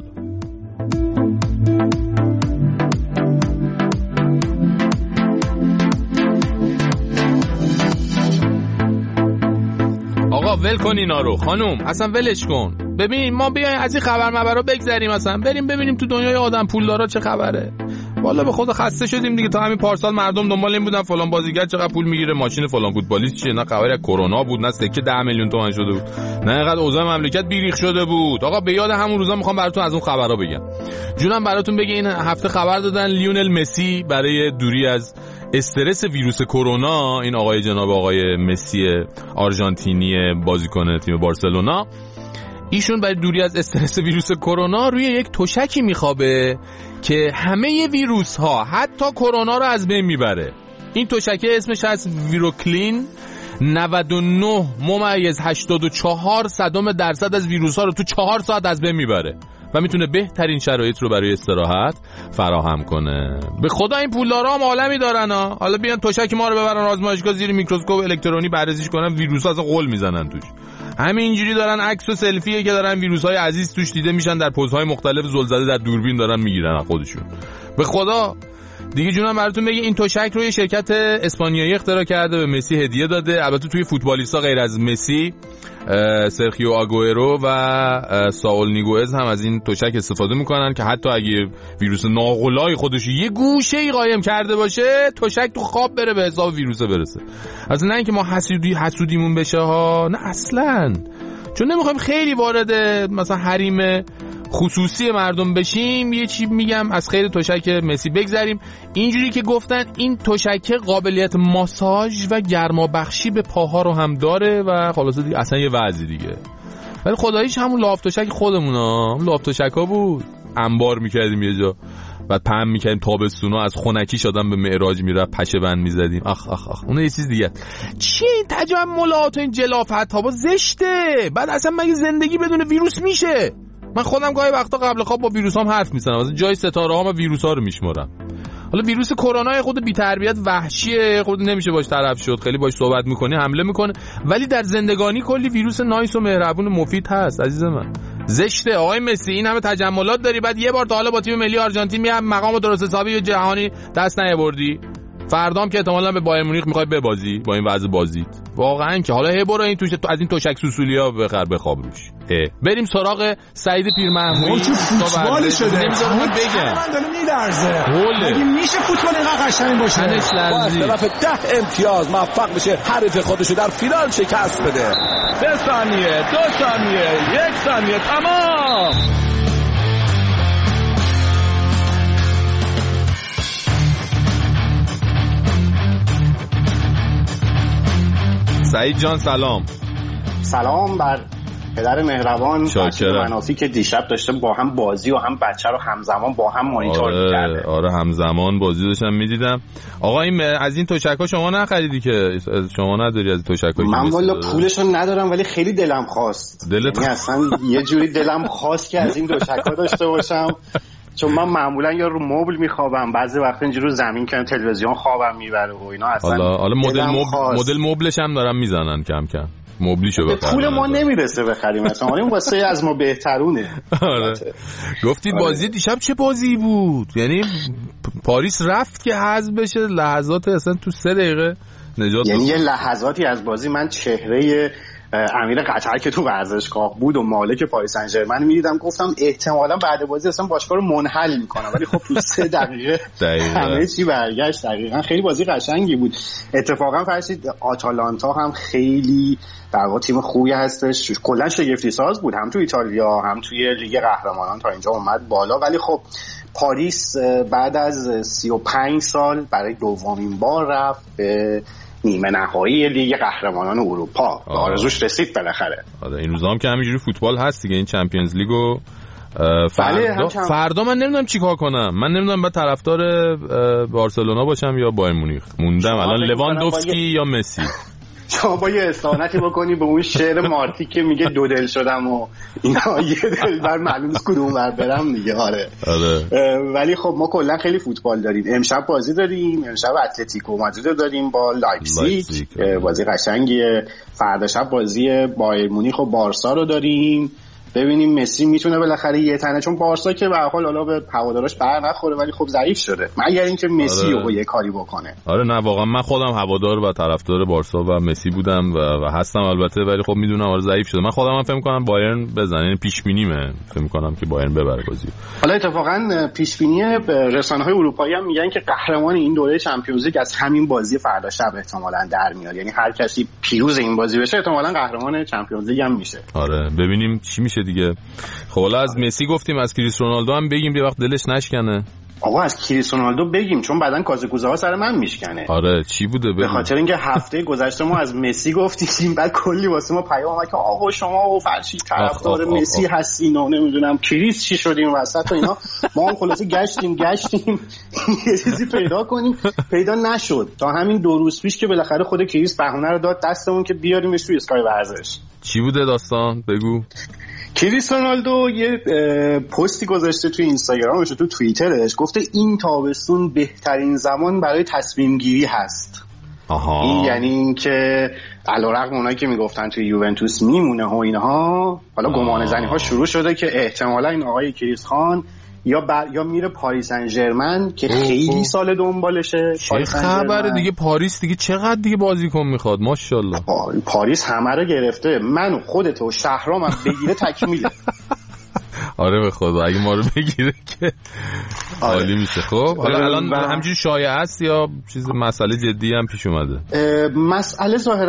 آقا ول کن اینا رو خانوم، اصلا ولش کن. ببین ما بیایم از این خبر مبرا بگذریم، اصلا بریم ببینیم تو دنیای آدم پولدارا چه خبره. والا به خدا خسته شدیم دیگه، تا همین پارسال مردم دنبال این بودن فلان بازیگر چقدر پول میگیره، ماشین فلان فوتبالیست چیه، نه خبری از کرونا بود، نه سکه 10 میلیون تومان شده بود، نه اینقدر اوضاع مملکت بیریخ شده بود. آقا به یاد همون روزا میخوام براتون از اون خبرا بگم. جونم براتون بگه این هفته خبر دادن لیونل مسی برای دوری از استرس ویروس کرونا، این آقای جناب آقای مسی آرژانتینی بازیکن تیم بارسلونا، ایشون برای دوری از استرس ویروس کرونا روی یک تشکی میخوابه که همه ویروس ها حتی کرونا رو از بین میبره. این تشکه اسمش از ویروکلین 99.84% از ویروس ها رو تو 4 ساعت از بین میبره و میتونه بهترین شرایط رو برای استراحت فراهم کنه. به خدا این پولدارا هم عالمی دارن ها. حالا بیان تشک ما رو ببرن آزمایشگاه زیر میکروسکوپ الکترونی بررسیش کنن، ویروس‌ها از قول میزنن توش. همینجوری دارن عکس و سلفیه که دارن ویروس‌های عزیز توش دیده میشن، در پوزهای مختلف زلزله در دوربین دارن میگیرن از خودشون. به خدا دیگه جونم براتون بگه این تشک رو یه شرکت اسپانیایی اختراع کرده، به مسی هدیه داده. البته توی فوتبالیستا غیر از مسی، سرخیو آگوئرو و ساول نیگوئز هم از این تشک استفاده میکنن که حتی اگه ویروس ناقلای خودش یه گوشه‌ای قایم کرده باشه، تشک تو خواب بره به حساب ویروس برسه. اصلا نه اینکه ما حسودیمون بشه ها، نه اصلا، چون نمیخوایم خیلی وارد مثلا حریم خصوصی مردم بشیم. یه چی میگم از خیر تشک مسی بگذریم. اینجوری که گفتن این تشک قابلیت ماساژ و گرما بخشی به پاها رو هم داره و خلاصه دیگه اصلا یه وضعی دیگه. ولی خداییش همون لاف تشک خودمونا، لاف تشکا بود، انبار میکردیم یه جا، بعد پهن میکردیم تابستونا، از خنکیش آدم به معراج میره پشه بند میزدیم. اخ اون یه چیز دیگه. چیه این تجملات و این جلافت ها؟ با زشته. بعد اصلا مگه زندگی بدون ویروس میشه؟ من خودم گاهی وقتا قبل خواب با ویروس هم حرف میزنم، از جای ستاره ها و ویروس ها رو میشمارم. حالا ویروس کرونا خود بی‌تربیت وحشیه، خود نمیشه باش طرف شد، خیلی باش صحبت میکنی حمله میکنه، ولی در زندگانی کلی ویروس نایس و مهربون مفید هست عزیز من. زشته آقای مسی این همه تجملات داری، بعد یه بار تا حالا با تیم ملی آرژانتین میام مقام درست حسابی جهانی دست نیاوردی، فردام که احتمالاً به بایر مونیخ میخوای ببازی با این وضع بازیت. واقعا که حالا برو این توش از این تشک سوسولیا بخر بخواب روش. بریم سراغ سعید پیرمحمودی. فوتبال شده نمیذارم بگم، من داره میلرزه. مگه میشه فوتبال اینقدر قشنگ باشه؟ با طرف 10 امتیاز موفق بشه حریف خودشو در فینال شکست بده. 3 ثانیه، 2 ثانیه، 1 ثانیه، تمام. سعید جان سلام بر پدر مهربان مناسی که دیشب داشته با هم بازی و هم بچه رو همزمان با هم مانیتور می‌کرده. آره همزمان بازی داشتم می‌دیدم. آقا این از این تشک‌ها شما نخریدی که شما نداری از این تشک‌ها؟ من والا پولشو ندارم ولی خیلی دلم خواست. یعنی اصلا یه جوری دلم خواست که از این تشک‌ها داشته باشم، چون من معمولا یا رو مبل میخوابم، بعضی وقتا اینجوری رو زمین کنم تلویزیون خوابم میبره و اینا. اصلا حالا مدل مبلش هم دارن میزنن کم کم، مبلیشو بخرن. پول ما نمیرسه بخریم اصلا، این واسه از ما بهترونه. آره. گفتید بازی دیشب چه بازی بود؟ یعنی پاریس رفت که حذف بشه، لحظات اصلا تو 3 دقیقه نجات یعنی یه لحظاتی از بازی من چهره امیر قطر که تو ورزشگاه بود و مالک پاریس سن ژرمن می‌دیدم، گفتم احتمالاً بعد بازی اصلا باشگاه رو منحل می‌کنم، ولی خب تو 3 دقیقه همه چی برگشت. دقیقاً خیلی بازی قشنگی بود. اتفاقاً فرشید آتالانتا هم خیلی در واقع تیم خوبی هستش، کلاً شگفتی ساز بود، هم تو ایتالیا هم توی لیگ قهرمانان تا اینجا اومد بالا، ولی خب پاریس بعد از 35 سال برای دومین بار رفت به نیمه نهایی لیگ قهرمانان اروپا. آرزوش رسید بالاخره. آره این روزا هم که همینجوری فوتبال هست دیگه، این چمپیونز لیگو فردا من نمیدونم چیکار کنم. من نمیدونم بعد طرفدار بارسلونا باشم یا بایر مونیخ. موندم الان لواندوفسکی یا مسی. شما با یه استعانتی بکنی به اون شعر مارتی که میگه دو دل شدم و اینا، یه دل بر معلوم نیست کدوم بر برم دیگه. آره. ولی خب ما کلا خیلی فوتبال داریم. امشب بازی داریم، امشب اتلتیکو مادرید داریم با لایپزیگ، بازی قشنگیه. فردا شب بازی بایر مونیخ و بارسا رو داریم، ببینیم مسی میتونه بالاخره یه تنه، چون بارسا که به هر حال حالا به هوادارش بر نخوره ولی خب ضعیف شده، مگر اینکه مسی رو یه کاری بکنه. آره نه واقعا من خودم هوادار و طرفدار بارسا و مسی بودم و هستم البته، ولی خب میدونم آره ضعیف شده. من خودم هم فکر می‌کنم بایرن بزنه، پیش بینیمه، فکر می‌کنم که بایرن ببره بازی. حالا اتفاقا پیش بینی رسانه‌های اروپایی هم میگن که قهرمان این دوره چمپیونز لیگ از همین بازی فردا شب احتمالاً در میاد، یعنی هر کسی پیروز این بازی بشه احتمالاً قهرمان چمپیونز لیگ هم میشه. آره ببینیم چی میشه دیگه. خب حالا از مسی گفتیم، از کریستیانو رونالدو هم بگیم یه وقت دلش نشکنه. آقا از کریستیانو رونالدو بگیم چون بعدن کازکوزه ها سر من میشکنه. آره چی بوده به خاطر اینکه هفته گذشته ما از مسی گفتیم، بعد کلی واسه ما پیام اومد که آقا شما و فرشید طرفدار مسی هستین و نمیدونم کریس چی شدیم وسط و اینا. ما هم خلاصه گشتیم یه چیزی پیدا کنیم، پیدا نشد تا همین 2 روز پیش که بالاخره خود کریس بهونه رو داد دستمون که بیاریمش توی اسکای ورزش. چی بوده داستان بگو. کریستیانو رونالدو یه پستی گذاشته توی اینستاگرامش و تو توییترش، گفته این تابستون بهترین زمان برای تصمیم گیری هست. این یعنی این که علیرغم اونایی که میگفتن توی یوونتوس میمونه و اینها، حالا گمان زنی ها شروع شده که احتمالا این آقای کریس خان یا میره پاریس سن ژرمن که خیلی سال دنبالشه. چه خبره دیگه پاریس دیگه چقدر دیگه بازیکن میخواد ماشاءالله. پاریس همه رو گرفته، منو خودت و شهرامم بگیره تکمیله. آره به خدا اگه ما رو بگیره که عالی میشه. خب حالا الان همینجوری شایعه است یا چیز مسئله جدی هم پیش اومده؟ مسئله ظاهرا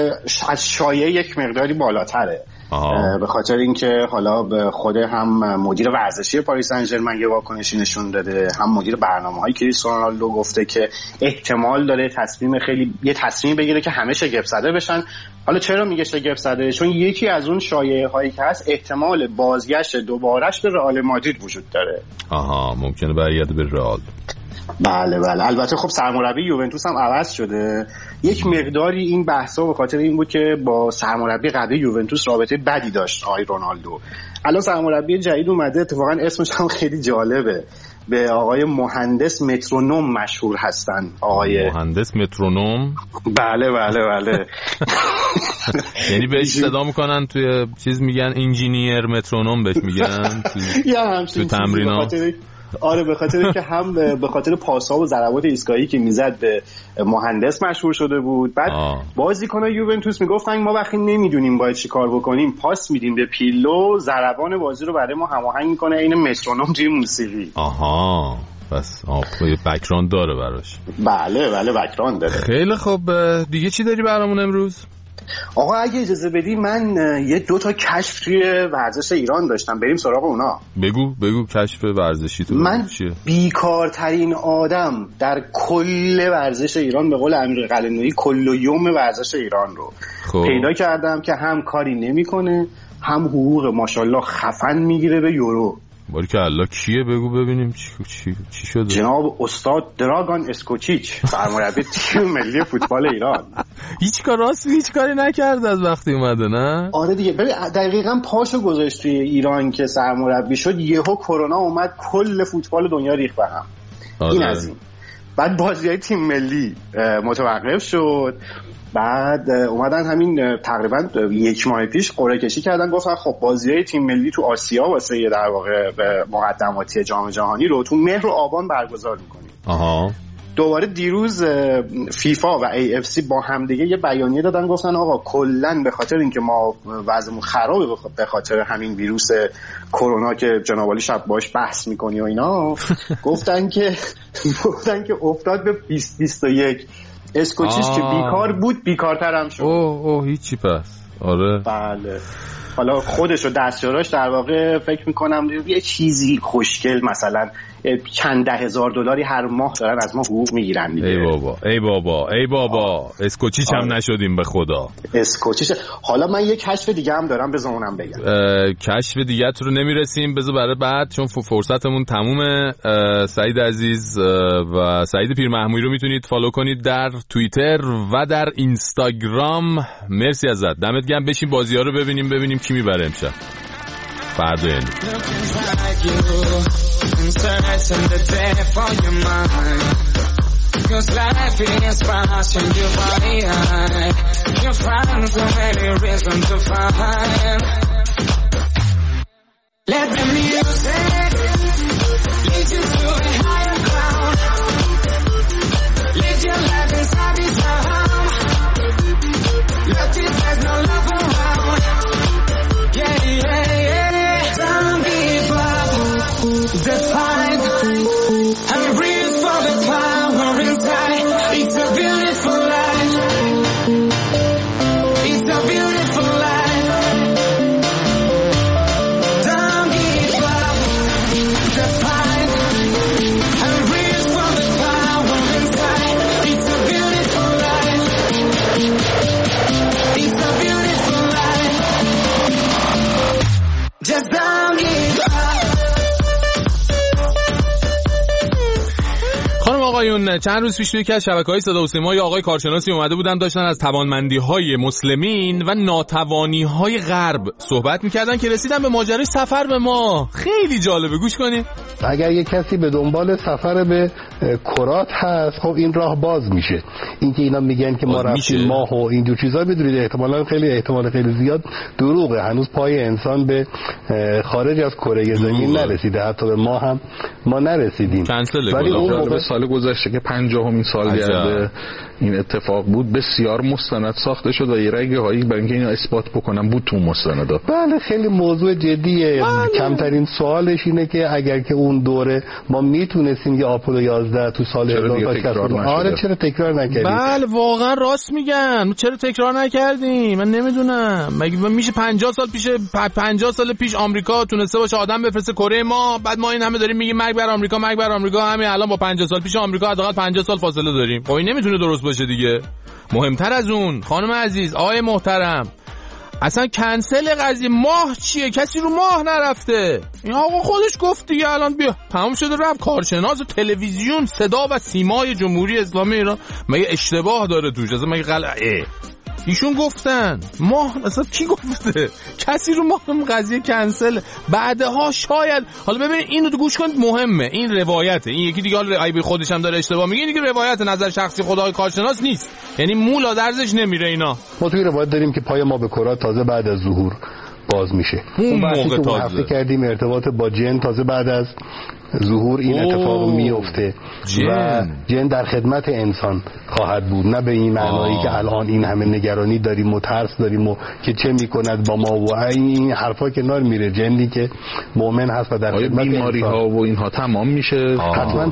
از شایعه یک مقداری بالاتره. به خاطر اینکه حالا به خود هم مدیر ورزشی پاریس سن ژرمن یه واکنشی نشون داده، هم مدیر برنامه‌های کریستیانو رونالدو گفته که احتمال داره یه تصمیم بگیره که همه شگفت زده بشن. حالا چرا میگه شگفت زده؟ چون یکی از اون شایعه هایی که هست احتمال بازگشت دوبارهش به رئال مادرید وجود داره. ممکنه برگرده به رئال. بله البته خب سرمربی یوونتوس هم عوض شده. یک مقداری این بحثا به خاطر این بود که با سرمربی قبلی یوونتوس رابطه بدی داشت آقای رونالدو. الان سرمربی جدید اومده، اتفاقا اسمش هم خیلی جالبه، به آقای مهندس مترونوم مشهور هستن. آقای مهندس مترونوم؟ بله یعنی بهش صدا میکنن توی چیز میگن انجینیر مترونوم بهش میگن تو تمرین‌ها. آره به خاطر که هم به خاطر پاس‌ها و ضربات ایستگاهی که میزد به مهندس مشهور شده بود. بعد بازیکن‌های یوونتوس میگفتن ما وقتی نمیدونیم باید چی کار بکنیم پاس میدیم به پیلو، ضربان بازی رو برای ما هماهنگ میکنه، این مترونوم توی موسیقی. بس بک‌گراند داره براش. بله بک‌گراند داره. خیلی خوب دیگه چی داری برامون امروز؟ آقا اگه اجازه بدی من 2 کشف توی ورزش ایران داشتم، بریم سراغ اونا. بگو کشف ورزشی تو من چیه؟ بیکارترین آدم در کل ورزش ایران به قول امیر قلعه‌نویی کل یوم ورزش ایران رو پیدا کردم که هم کاری نمیکنه هم حقوق ماشاءالله خفن میگیره به یورو. باریکه الله. کیه بگو ببینیم چی شده؟ جناب استاد دراگان اسکوچیچ، سرمربی تیم ملی فوتبال ایران. هیچ کاری نکرد از وقتی اومده. نه آره دیگه ببین دقیقاً پاشو گذاشت توی ایران که سرمربی شد، یهو کرونا اومد کل فوتبال دنیا ریخت به هم. این از این. بعد بازی‌های تیم ملی متوقف شد، بعد اومدن همین تقریبا 1 ماه پیش قرعه کشی کردن، گفتن خب بازی‌های تیم ملی تو آسیا واسه در واقع مقدماتی جام جهانی رو تو مهر و آبان برگزار می‌کنیم. دوباره دیروز فیفا و AFC با همدیگه یه بیانیه دادن، گفتن آقا کلا به خاطر اینکه ما وضعمون خرابه به خاطر همین ویروس کرونا که جناب عالی شب باش بحث میکنی و اینا گفتن که افتاد به 2021 اسکوچیش که بیکار بود بیکارتر هم شد. هیچی پس. آره بله. حالا خودش و دستیاراش در واقع فکر میکنم یه چیزی خوشگل مثلا چند $10,000 هر ماه دارن از ما حقوق میگیرن دیگه. ای بابا اسکوچیچ هم نشدیم به خدا. اسکوچیچ. حالا من یه کشف دیگه هم دارم، بذار اونم بگم. کشف دیگه رو نمیرسیم، بذار برای بعد چون فرصتمون تمومه. سعید عزیز و سعید پیرمحمودی رو میتونید فالو کنید در توییتر و در اینستاگرام. مرسی ازت، دمت گرم. بشین بازی‌ها رو ببینیم کی میبره امشب. فردا یعنی searching the day for your mind, 'cause life is passing you by. You find so many reasons to find. Let the music lead you to a higher ground. Live your life inside this town. Let it take no love around. Yeah. Don't give up. The fight and reach for the power inside. It's a beautiful life. It's a beautiful life. Don't give up. The fight and reach for the power inside. It's a beautiful life. It's a beautiful life. Just don't give up. خانم آقایون، چند روز پیش که از شبکه‌های صدا و سیما یا آقای کارشناسی اومده بودن داشتن از توانمندی‌های مسلمین و ناتوانی‌های غرب صحبت می‌کردن که رسیدن به ماجرای سفر به ماه. خیلی جالبه، گوش کنید. اگر یک کسی به دنبال سفر به کرات هست، خب این راه باز میشه. اینکه اینا میگن که ما رفتیم ماه و این دو چیزا، بدونید احتمال خیلی زیاد دروغه. هنوز پای انسان به خارج از کره زمین نرسیده، حتی به ماه هم ما نرسیدیم. ولی اون موقع سال گذشته که 50مین سالگرد این اتفاق بود، بسیار مستند ساخته شد و یه رگه هایی برای اینکه اینو اثبات بکنم بود تو مستندا. بله خیلی موضوع جدیه. کمترین سوالش اینه که اگر که اون دوره ما میتونستیم یه آپولو 11 تو سال 1960 چرا تکرار نکردیم؟ بله واقعا راست میگن، چرا تکرار نکردیم؟ من نمیدونم. مگه میشه 50 سال پیش آمریکا تونسته باشه آدم بفرسته کره ما، بعد ما این همه داریم میگیم مرگ بر آمریکا. همین الان با 50 سال پیش آمریکا حداقل 50 سال فاصله داریم. خب این نمیتونه درست باشه دیگه. مهمتر از اون خانم عزیز، آقای محترم، اصلا کنسل قضیه ماه چیه؟ کسی رو ماه نرفته. این آقا خودش گفت دیگه، الان بیا تمام شده رفت. کارشناس تلویزیون صدا و سیمای جمهوری اسلامی ایران مگه اشتباه داره توش؟ اصلا مگه غلطه؟ ایشون گفتن ماه، اصلا کی گفته؟ کسی رو ماه قضیه کنسل. بعدها شاید حالا ببینید اینو تو گوش کنید، مهمه. این روایته، این یکی دیگه حالا ای خودش هم داره اشتباه میگه، دیگه روایت نظر شخصی خدای کارشناس نیست، یعنی مولا درزش نمیره. اینا ما توی روایت داریم که پای ما به کرات تازه بعد از ظهور باز میشه. اون بحثی که اون هفته کردیم ارتباط با جن، تازه بعد از ظهور این اتفاق میفته و جن در خدمت انسان خواهد بود، نه به این معنایی که الان این همه نگرانی داریم و ترس داریم و که چه میکند با ما و این حرفا کنار میره. جنی که مؤمن هست و در خدمت بیماری ها و اینها تمام میشه. حتما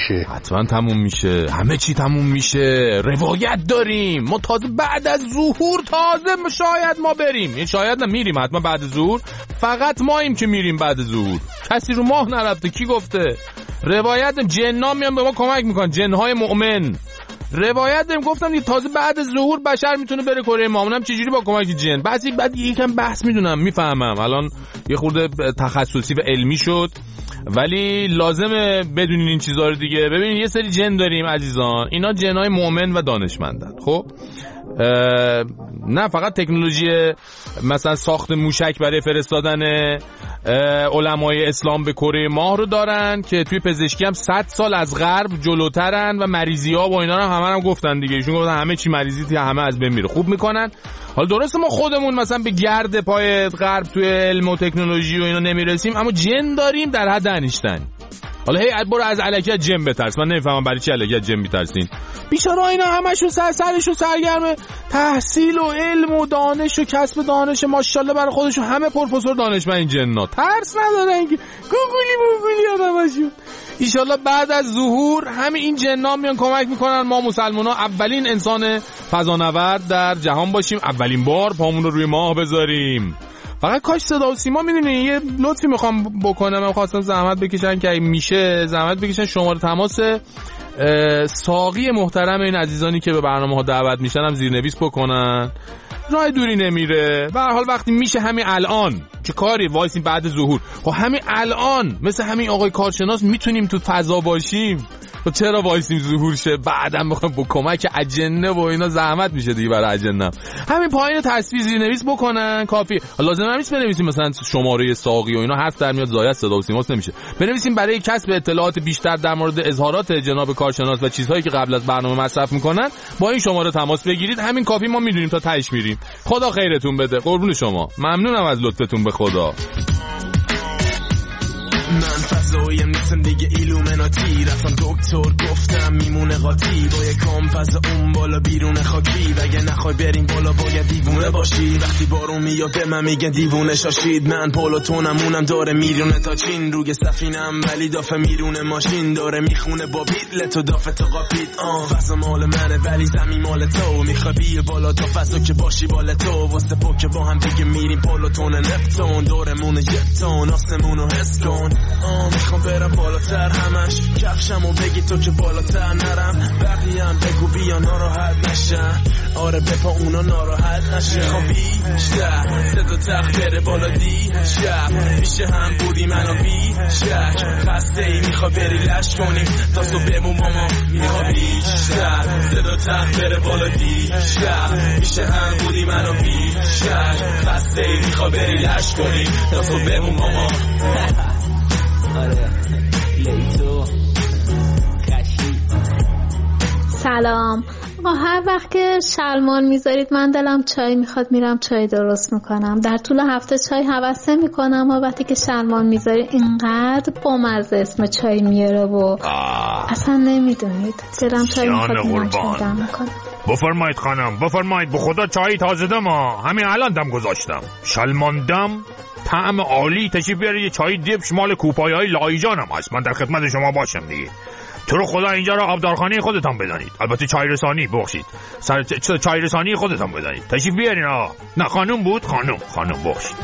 تموم میشه. همه چی تموم میشه. روایت داریم ما تازه بعد از ظهور، تازه شاید ما بریم، این شاید نمیریم، حتما بعد ظهور. فقط ماییم که میریم بعد ظهور. کسی رو ماه نرفته. کی گفته؟ روایت جن‌ها میان به ما کمک میکنن، جن‌های مؤمن. روایت داریم، گفتم دیگه تازه بعد از ظهور بشر میتونه بره کره ماه. اونم چجوری با کمک جن؟ بعد یکم بحث میدونم، میفهمم الان یه خورده تخصصی و علمی شد، ولی لازمه بدونین این چیزا رو دیگه. ببینید یه سری جن داریم عزیزان، اینا جن‌های مؤمن و دانشمندن. خب نه فقط تکنولوژی مثلا ساخت موشک برای فرستادن علمای اسلام به کره ماه رو دارن که توی پزشکی هم 100 سال از غرب جلوترن و مریضی ها با اینا هم همه هم گفتن دیگه. ایشون گفتن همه چی مریضی همه از بین میره، خوب میکنن. حالا درسته ما خودمون مثلا به گرد پای غرب توی علم و تکنولوژی و اینا نمیرسیم، اما جن داریم در حد انیشتین. حالا هی برو از الکی جن بترس. من نمیفهمم برای چی الکی جن میترسین. بیچاره اینا همشون سرشون سرگرم تحصیل و علم و دانش و کسب دانش، ماشاءالله برای خودشون همه پروفسور دانشمند. این جن‌ها ترس ندارن که گوگلی همشون. ان شاءالله بعد از ظهور همین این جن‌ها میان کمک میکنن ما مسلمان‌ها اولین انسان فضانورد در جهان باشیم، اولین بار پامون رو روی ماه بذاریم. فقط کاش صدا و سیما میدونی یه لطفی میخوام بکنم. من خواستم زحمت بکشن که میشه زحمت بکشن شماره تماس ساقی محترم این عزیزانی که به برنامه ها دعوت میشن هم زیرنویس بکنن. راه دوری نمیره. به هر حال وقتی میشه همین الان چه کاری وایسیم بعد ظهور، خب همین الان مثل همین آقای کارشناس میتونیم تو فضا باشیم. خب چرا وایسیم ظهور شه بعدم بخوایم با کمک اجنه و اینا زحمت میشه دیگه برای اجنه. همین پایین تصویر زیرنویس بکنن کافی. لازم نیست بنویسیم مثلا شماره ساقی و اینا، حرف در میاد زایت صدا و سیماست نمیشه. بنویسیم برای کسب اطلاعات بیشتر در مورد اظهارات جناب کارشناس و چیزهایی که قبل از برنامه مصرف میکنن با این شماره تماس بگیرید. همین کافی، ما میدونیم تا تهش میریم. خدا خیرتون بده. قربون شما. ممنونم از لطفتون. به خدا. من فضایم نیستم دیگه ایلومناتی، رفتم دکتر گفتم میمونه قاطی با یه کام فضا اون بالا بیرون خاکی، وگه نخوای بریم بالا باید دیوونه باشی. وقتی بارون میاد به من میگن دیوونه شاشید، من پلوتونم اونم داره میرونه تا چین، روی سفینم ولی دافه میرونه ماشین داره میخونه با بیدل تو دافه تا قاپید. فضا مال منه ولی زمین مال تو، میخوای بیا بالا تا فضا که باشی بالا تو، واسه پوکه با هم دیگه میریم پلوتون نپتون، دورمون یه تون آسمونو حس کن. میخوام برم بالاتر همش، کفشمو بگی تو که بالاتر نرم، بقیه‌ام بگو بیا ناراحت نشن، آره بپا اونا ناراحت نشن. میخوام بیشتر صدا تخت بره بالا دی شب، میشه هم بودی منو بی شک، خسته ای میخوای بری لش کنیم تا صبح بمون ماما. میخوام بیشتر صدا تخت بره بالا دی شب، میشه هم بودی منو بی شک، خسته ای میخوای بری لش کنیم تا صبح بمون ماما. سلام. هر وقت که شلمان میذارید من دلم چای میخواد میرم چای درست میکنم. در طول هفته چای هوس میکنم و وقتی که شلمان میذارید اینقدر بامزه اسم چای میاره و اصلا نمیدونید دلم چای میخواد میرم چای دم میکنم. بفرمایید خانم بفرمایید. به خدا چای تازه دم همین الان دم گذاشتم. شلمان دم طعم عالی. تشریف بیارید. یه چای دیب مال کوپایهای لایجانم هست. من در خدمت شما باشم دیگه. تو رو خدا اینجا رو آبدارخانه خودتان بدانید. البته چای رسانی بخشید. چای رسانی خودتان بدانید. تشریف بیارین. نه خانم بود. خانم بخشید.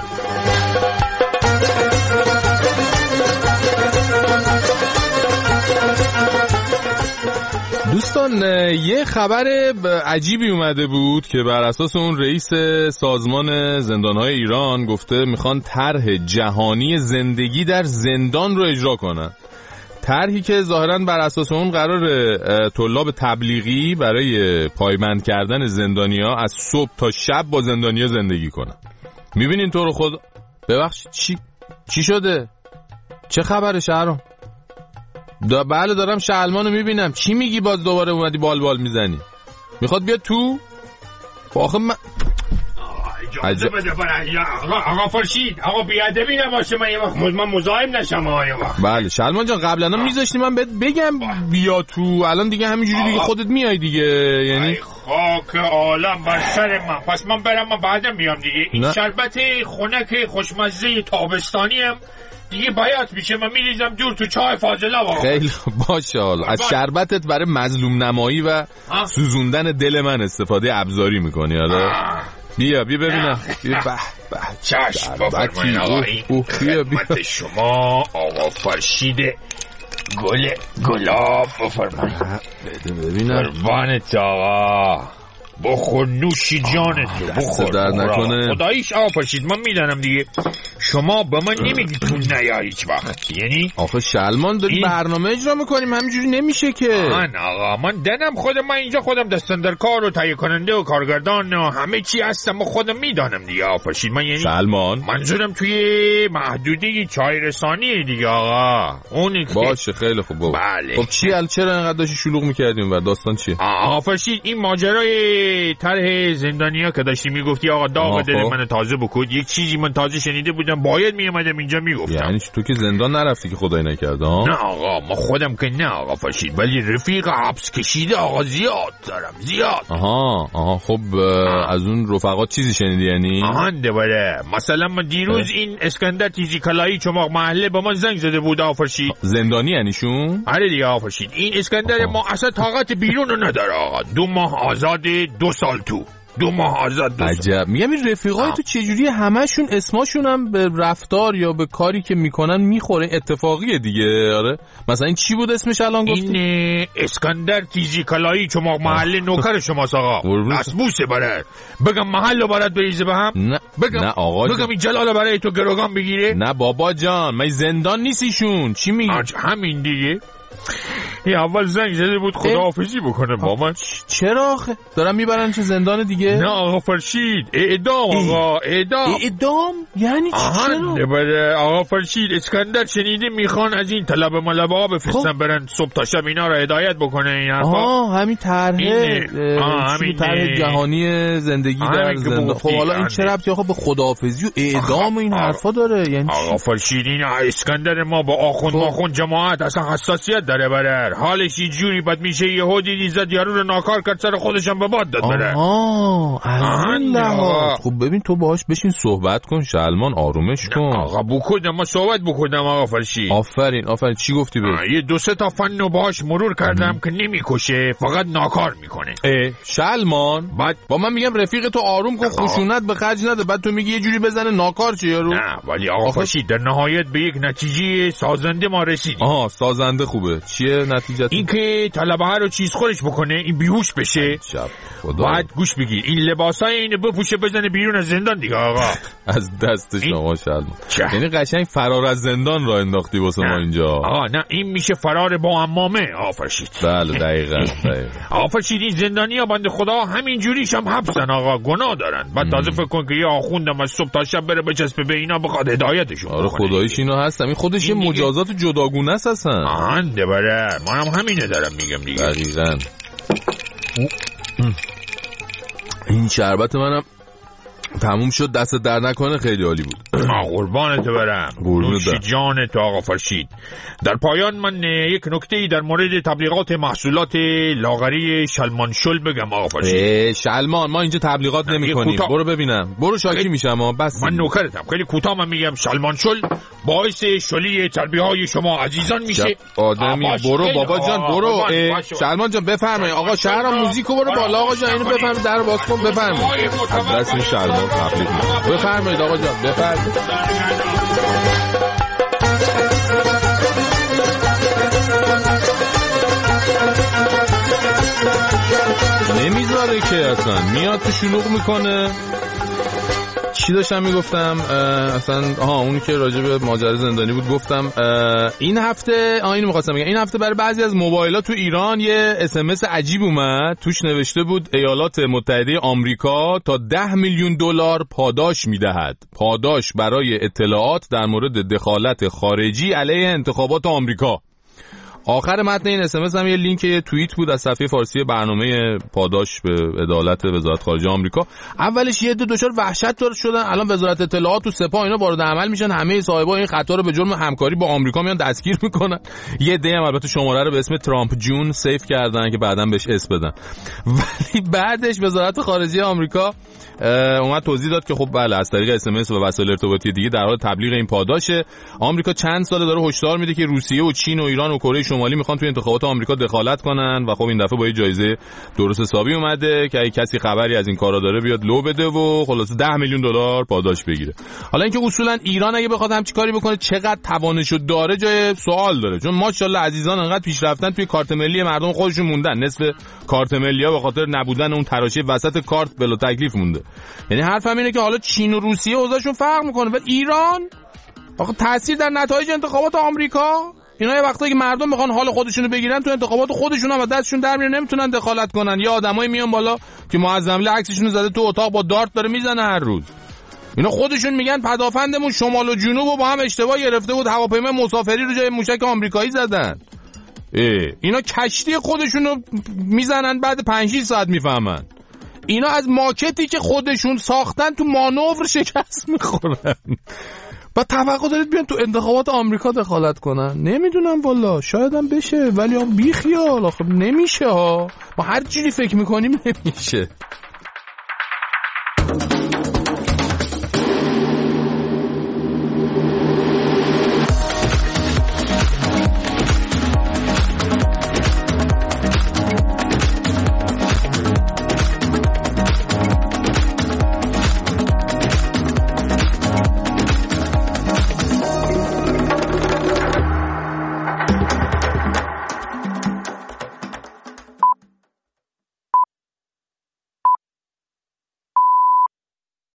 دوستان یه خبر عجیبی اومده بود که بر اساس اون رئیس سازمان زندانهای ایران گفته میخوان طرح جهانی زندگی در زندان رو اجرا کنن. طرحی که ظاهراً بر اساس اون قرار طلاب تبلیغی برای پایبند کردن زندانیا از صبح تا شب با زندانیا زندگی کنن. میبینین تو رو خود ببخشید چی شده؟ چه خبره شهرام؟ بله دارم شلمانو میبینم. چی میگی باز دوباره اومدی بال میزنی؟ میخواد بیاد تو؟ آخه من اجازه بده آقا فرشید. آقا بیادبی نباشه. من مزاحم نشم. بله شلمان جان قبلا هم میذاشتی من بهت بگم بیا تو. الان دیگه همینجوری دیگه خودت میای دیگه. یعنی خاک عالم بر سر من. پس من برم. من بعدم بیام دیگه. این شربت خنک خوشمزه تابستانی هم دیگه باید میشه. من میریزم دور تو چای فاضله. خیلی باشه. حالا از شربتت برای مظلوم نمایی و سوزوندن دل من استفاده ابزاری میکنی. حالا بیا ببینم. چشم بفرمایید آقا. این خدمت شما آقا فرشید گلاب. بفرمایید. ببینم. قربانت آقا. بخور نوشی جانتو. بخور درد نکنه. خداییش آقا فرشید من میدانم دیگه شما به من نمیگی تو نیا هیچ وقت. یعنی آخه شلمان داری برنامه اجرا میکنیم همینجوری نمیشه که. من آقا من دنم خودم. من اینجا خودم دستندرکار و تهیه کننده و کارگردان و همه چی هستم و خودم میدانم دیگه آقا فرشید. من یعنی شلمان منظورم توی محدوده چای رسانی دیگه آقا. اون باشه خیلی خوب. بله. خب چرا اینقدر داشتی شلوغ میکردیم و داستان چیه؟ آقا فرشید این ماجرای طرح زندانیا که داشتی میگفتی آقا داغ دل من تازه بکن. یک چیزی من تازه شنیده بودم من باید میومدم اینجا میگفتم. یعنی تو که زندان نرفتی که خدای نکرده ها؟ نه آقا ما خودم که نه آقا فرشید، ولی رفیق حبس کشیده آقا زیاد دارم، زیاد. آها خب از اون رفقات چیزی شنیدی یعنی؟ آهنده بله. مثلا من دیروز این اسکندر تیزی کلایی چماق محله با ما زنگ زده بود آقا فرشید. زندانی یعنیشون؟ آره دیگه آقا فرشید. این اسکندر ما اصلا طاقت بیرون رو نداره آقا. 2 ماه آزاده 2 سال تو. 2 ماه آزاد. عجب. میگم این رفیقای تو چجوری همشون اسماشون هم به رفتار یا به کاری که میکنن میخوره؟ اتفاقیه دیگه. آره مثلا این چی بود اسمش الان گفتی؟ این اسکندر تیزی کلایی چماق محله نوکر شماست آقا. اسبوسه برات. بگم محل رو برات بریزه به هم؟ نه آقا بگم این جلال برای تو گروگان بگیره؟ نه بابا جان من زندان نیستیشون. چی میگی؟ همین دیگه. این اول زنگ زده بود خداحافظی بکنه با من. چرا آخه؟ دارم میبرن چه زندان دیگه؟ نه آقا فرشید اعدام آقا. اعدام؟ یعنی چرا؟ بله آقا فرشید اسکندر شنیده میخوان از این طلب ملبه ها بفرستن برن صبح تا شب اینا رو هدایت بکنه. این حرفا همین طرح جهانی زندگی در زندان. خب حالا این چه ربطی آقا به خداحافظی و اعدام و این حرفا داره؟ یعنی آقا فرشید این اسکندر ما با آخوند جماعت اصلا حساسیت داره بره. حالش یه جوری بد میشه یهو دیدی زد یارو رو ناکار کرد سر خودش هم به باد داد بره. خب ببین تو باهاش بشین صحبت کن شلمان، آرومش کن. آقا ما صحبت بکنم آقا فرشید. آفرین چی گفتی بگو؟ یه 2-3 تا فنو باهاش مرور کردم که نمیکشه فقط ناکار میکنه. شلمان بعد با من میگم رفیق تو آروم کن، خشونت به خرج نده، بعد تو میگی یه جوری بزنه ناکار چه یارو؟ نه ولی آقا فرشید در نهایت به یک نتیجه سازنده ما رسیدیم. سازنده خوبه. چیه نتیجه؟ این که طلبه ها رو چیز خورش بکنه، این بیهوش بشه. بعد گوش بگیر این لباسای اینو بپوشه بزنه بیرون از زندان دیگه آقا. از دست شما شلمان. یعنی قشنگ فرار از زندان را انداختی واسه ما اینجا. نه این میشه فرار با عمامه آقا فرشید. بله دقیقاً. آقا فرشید این زندانیا بنده خدا همین جوریش هم حبسن آقا، گناه دارن. بعد تازه فکر کن که یه آخوندم از صبح تا شب بره بچسبه به اینا بخواد هدایتشون بکنه. خداییش اینا هست. این خودش یه مجازات جداگونه است اصلا. منم همینه دارم میگم دیگه. دقیقاً. این شربت منم تموم شد، دست در نکنه، خیلی عالی بود. قربانت برم. نوش جانت آقا فرشید. در پایان من یک نکته‌ای در مورد تبلیغات محصولات لاغری شلمان شل بگم آقا فرشید. شلمان ما اینجا تبلیغات نمی‌کنیم. برو ببینم. برو شاکی میشم بس. من نوکرتم. خیلی کوتاه من میگم شلمان شل باعث شلی چربی‌های شما عزیزان میشه. آدمی برو بابا جان برو. شلمان جان بفرمایید. آقا شهرام موزیکو برو بالا آقا جان، اینو بفرمایید، درو باز کن بفرمایید. دست شلمان تبلیغ بفرمایید آقا جان بفرمایید. نمیذاره که اصلا میاد تو شلوغ میکنه. چی داشتم میگفتم اصلا؟ اونی که راجع به ماجرا زندانی بود گفتم. این هفته اینو می‌خواستم بگم، این هفته برای بعضی از موبایل‌ها تو ایران یه SMS عجیب اومد. توش نوشته بود ایالات متحده آمریکا تا $10 میلیون پاداش میدهد. پاداش برای اطلاعات در مورد دخالت خارجی علیه انتخابات آمریکا. آخر متن این SMS هم یه لینک یه توییت بود از صفحه فارسی برنامه پاداش به عدالت وزارت خارجه آمریکا. اولش یه دچار وحشت شدن، الان وزارت اطلاعات و سپاه اینا وارد عمل میشن، همه صاحبای این خطا رو به جرم همکاری با آمریکا میان دستگیر میکنن. یه عده هم البته شماره رو به اسم ترامپ جون سیو کردن که بعداً بهش اسم بدن. ولی بعدش وزارت خارجه آمریکا اومد توضیح داد که خب بله از طریق SMS و وسایل ارتباطی دیگه در حال تبلیغ این پاداشه. آمریکا چند ساله داره هشدار میده که روسیه و چین و ایران و کره شمالی میخوان توی انتخابات آمریکا دخالت کنن و خب این دفعه با یه جایزه درست حسابی اومده که اگه کسی خبری از این کارا داره بیاد لو بده و خلاص $10 میلیون پاداش بگیره. حالا اینکه اصولا ایران اگه بخواد همچین کاری بکنه چقدر توانشو داره جای سوال داره، چون ماشاءالله عزیزان انقدر پیشرفتن توی کارت ملی مردم خودشون موندن. نصف کارت ملی‌ها به خاطر نبودن اون تراشه وسط کارت بلا تکلیف مونده. یعنی حرفم اینه که حالا چین و روسیه اوضاعشون فرق میکنه و ایران آخه تاثیر در نتایج انتخابات آمریکا. اینا یه وقتایی که مردم میخوان حال خودشونو بگیرن تو انتخابات خودشون هم دستشون در میره، نمیتونن دخالت کنن. یا آدمایی میان بالا که معظم عکسشون زده تو اتاق با دارت داره میزنه هر روز. اینا خودشون میگن پدافندمون شمال و جنوب رو با هم اشتباه گرفته بود، هواپیما مسافری رو جای موشک آمریکایی زدن. اینا کشتی خودشونو میزنن بعد 5-6 ساعت میفهمن. اینا از ماکتی که خودشون ساختن تو مانور شکست میخورن. و توقع دارید بیان تو انتخابات آمریکا دخالت کنن. نمیدونم والا، شاید هم بشه، ولی هم بیخیال آخه نمیشه ها. ما هر جوری فکر میکنیم نمیشه.